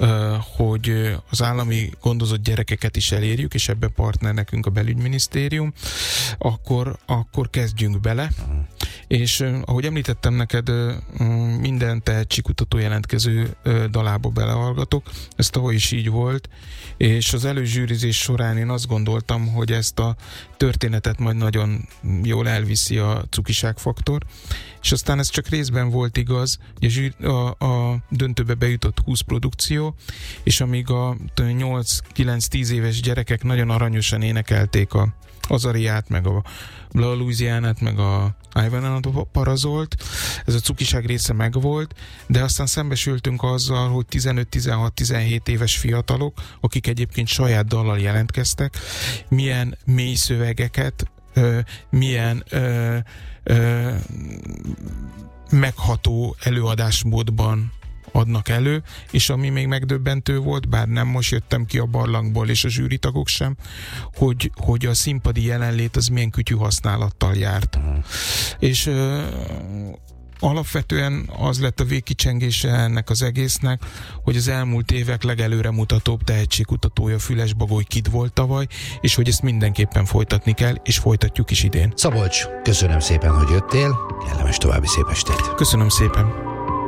S14: hogy az állami gondozott gyerekeket is elérjük, és ebben partner nekünk a belügyminisztérium, akkor, akkor kezdjünk bele. És ahogy említettem neked, minden tehetségkutató jelentkező dalába belehallgatok, ez tavaly is így volt, és az előzsűrizés során én azt gondoltam, hogy ezt a történetet majd nagyon jól elviszi a cukiságfaktor, és aztán ez csak részben volt igaz, hogy a, a, a döntőbe bejutott húsz produkció, és amíg a nyolc-kilenc-tíz éves gyerekek nagyon aranyosan énekelték a Azariát, meg a Bla Louisianát, meg a Ivan Parazolt, ez a cukiság része megvolt, de aztán szembesültünk azzal, hogy tizenöt-tizenhat-tizenhét éves fiatalok, akik egyébként saját dallal jelentkeztek, milyen mély szövegeket, ö, milyen ö, ö, megható előadásmódban adnak elő, és ami még megdöbbentő volt, bár nem most jöttem ki a barlangból, és a zsűritagok sem, hogy, hogy a színpadi jelenlét az milyen kütyű használattal járt. Uh-huh. És ö, alapvetően az lett a végkicsengése ennek az egésznek, hogy az elmúlt évek legelőremutatóbb tehetségkutatója Fülesbagoly Kid volt tavaly, és hogy ezt mindenképpen folytatni kell, és folytatjuk is idén.
S4: Szabolcs, köszönöm szépen, hogy jöttél, kellemes további szép estét.
S14: Köszönöm szépen.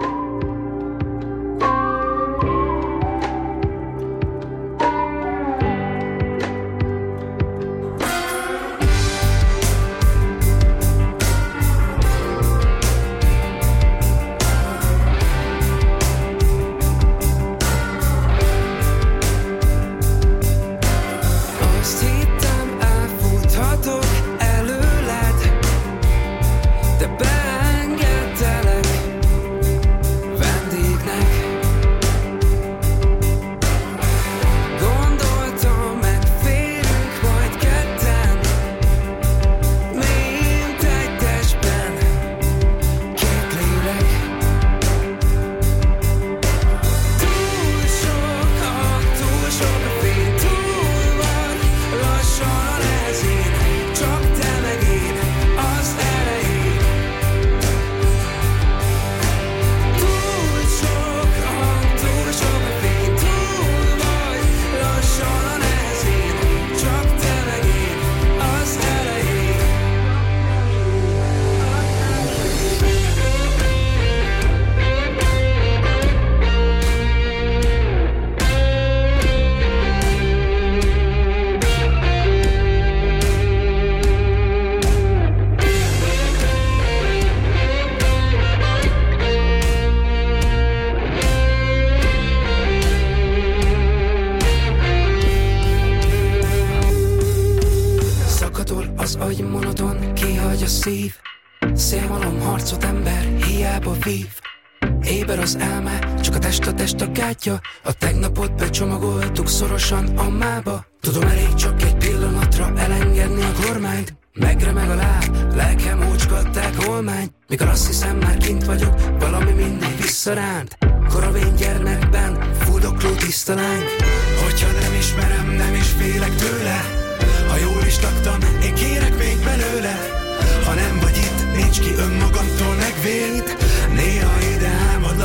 S9: A tegnapot becsomagoltuk szorosan a mába. Tudom, elég csak egy pillanatra elengedni a kormányt. Megremeg a láb, lelkem ócskatták holmány. Mikor azt hiszem már kint vagyok, valami mindig visszaránt. Koravén gyermekben, fuldokló tiszta lány. Hogyha nem ismerem, nem is félek tőle. Ha jól is laktam, én kérek még belőle. Ha nem vagy itt, nincs ki önmagamtól megvéd. Néha ide álmodlak,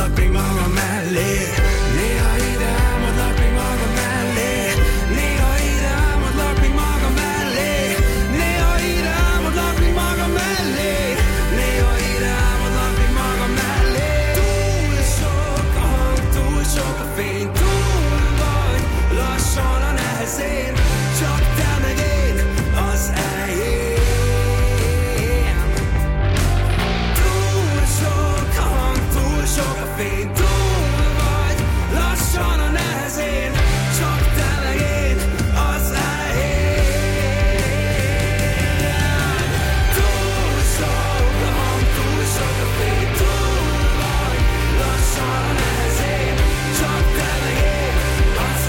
S9: álmodlak még magam mellé. Néha ide álmodlak még magam mellé. Néha ide álmodlak még magam mellé. Néha ide álmodlak még magam mellé. Néha ide álmodlak még magam mellé. Túl sok a hang, túl sok a fény, túl vagy lassan a nehezén. Csak te meg én az elején. Túl sok a hang, túl sok a fény, túl vagy lassan a nehezén. Csak te meg én az elején. Túl sok a hang, túl sok a fény, túl vagy lassan a nehezén. Csak te meg én az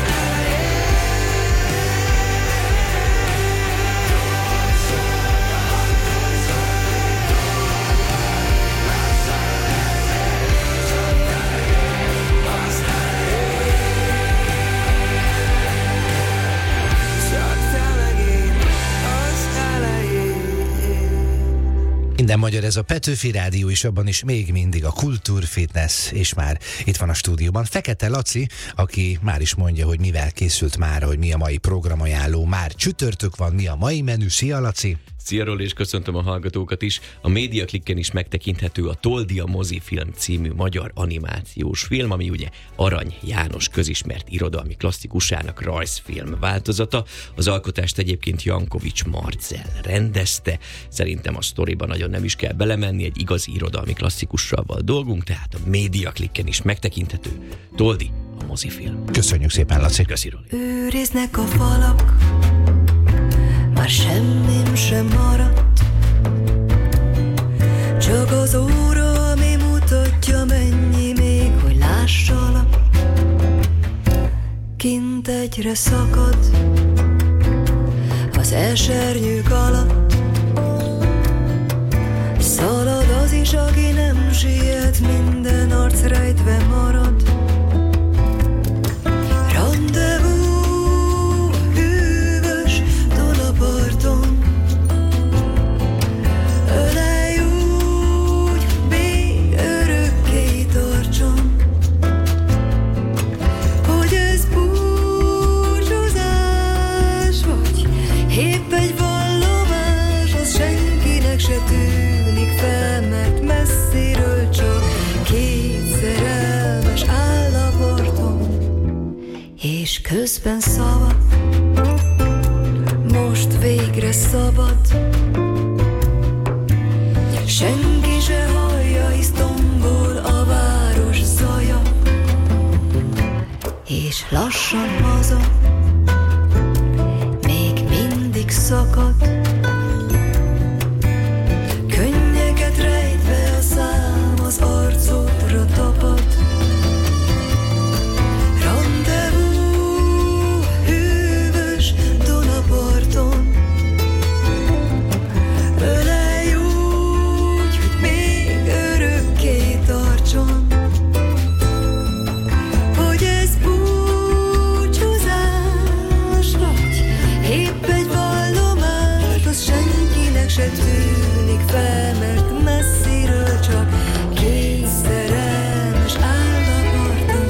S4: Minden magyar, ez a Petőfi Rádió, és abban is még mindig a Kultúr Fitness, és már itt van a stúdióban Fekete Laci, aki már is mondja, hogy mivel készült már, hogy mi a mai programajánló. Már csütörtök van, mi a mai menü. Szia, Laci!
S15: Szia, Roli, és köszöntöm a hallgatókat is. A Médiaklikken is megtekinthető a Toldi a mozifilm című magyar animációs film, ami ugye Arany János közismert irodalmi klasszikusának rajzfilm változata. Az alkotást egyébként Jankovics Marcell rendezte. Szerintem a sztoriban nagyon nem is kell belemenni, egy igazi irodalmi klasszikussal van dolgunk, tehát a Médiaklikken is megtekinthető Toldi a mozifilm.
S4: Köszönjük szépen, Laci!
S15: Köszi, Roli!
S16: Őriznek a falak, már semmim sem maradt, csak az óra, ami mutatja, mennyi még, hogy lássalak. Kint egyre szakad az esernyők alatt, szalad az is, aki nem siet, minden arc rejtve marad. Rendezvú hűvös Dunaparton, ölelj úgy, még örökké tartson, hogy ez búcsúzás, vagy épp egy vallomás, az senkinek se tűnik fel, mert messziről csak két szerelmes áll a parton, és közben szabad, most végre szabad. Senki se hallja, hisz tombol a város zaja, és lassan haza, még mindig szakad. Könnyeket rejtve a szám, az arcodra tapad. Rendezvú hűvös Dunaparton, ölelj úgy, hogy még örökké tartson, hogy ez búcsúzás, vagy épp egy vallomás, az senkinek se tűnik fel, mert messziről csak két szerelmes áll a parton.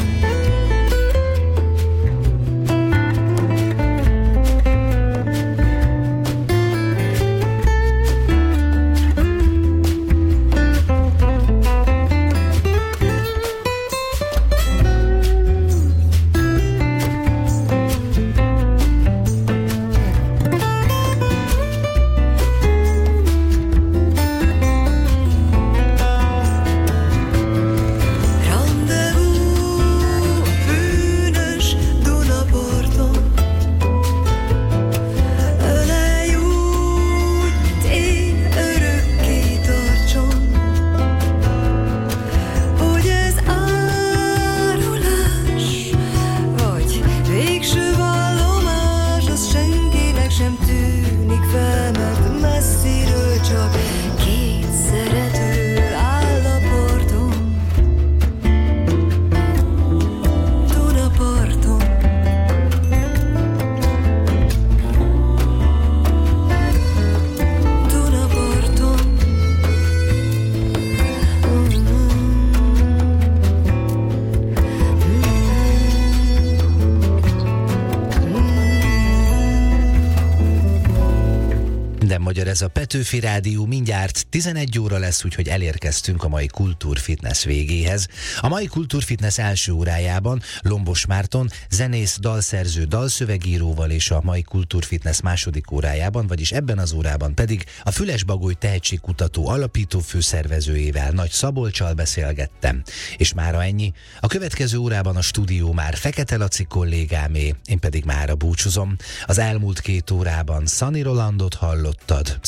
S4: Minden magyar, ez a Petőfi Rádió, mindjárt tizenegy óra lesz, úgyhogy elérkeztünk a mai Kultúrfitness végéhez. A mai Kultúrfitness első órájában Lombos Márton, zenész, dalszerző, dalszövegíróval, és a mai Kultúrfitness második órájában, vagyis ebben az órában pedig a Füles-Bagoly tehetségkutató alapító főszervezőjével, Nagy Szabolccsal beszélgettem. És mára ennyi. A következő órában a stúdió már Fekete Laci kollégámé, én pedig mára búcsúzom. Az elmúlt két órában Sunny Rolandot hallottad.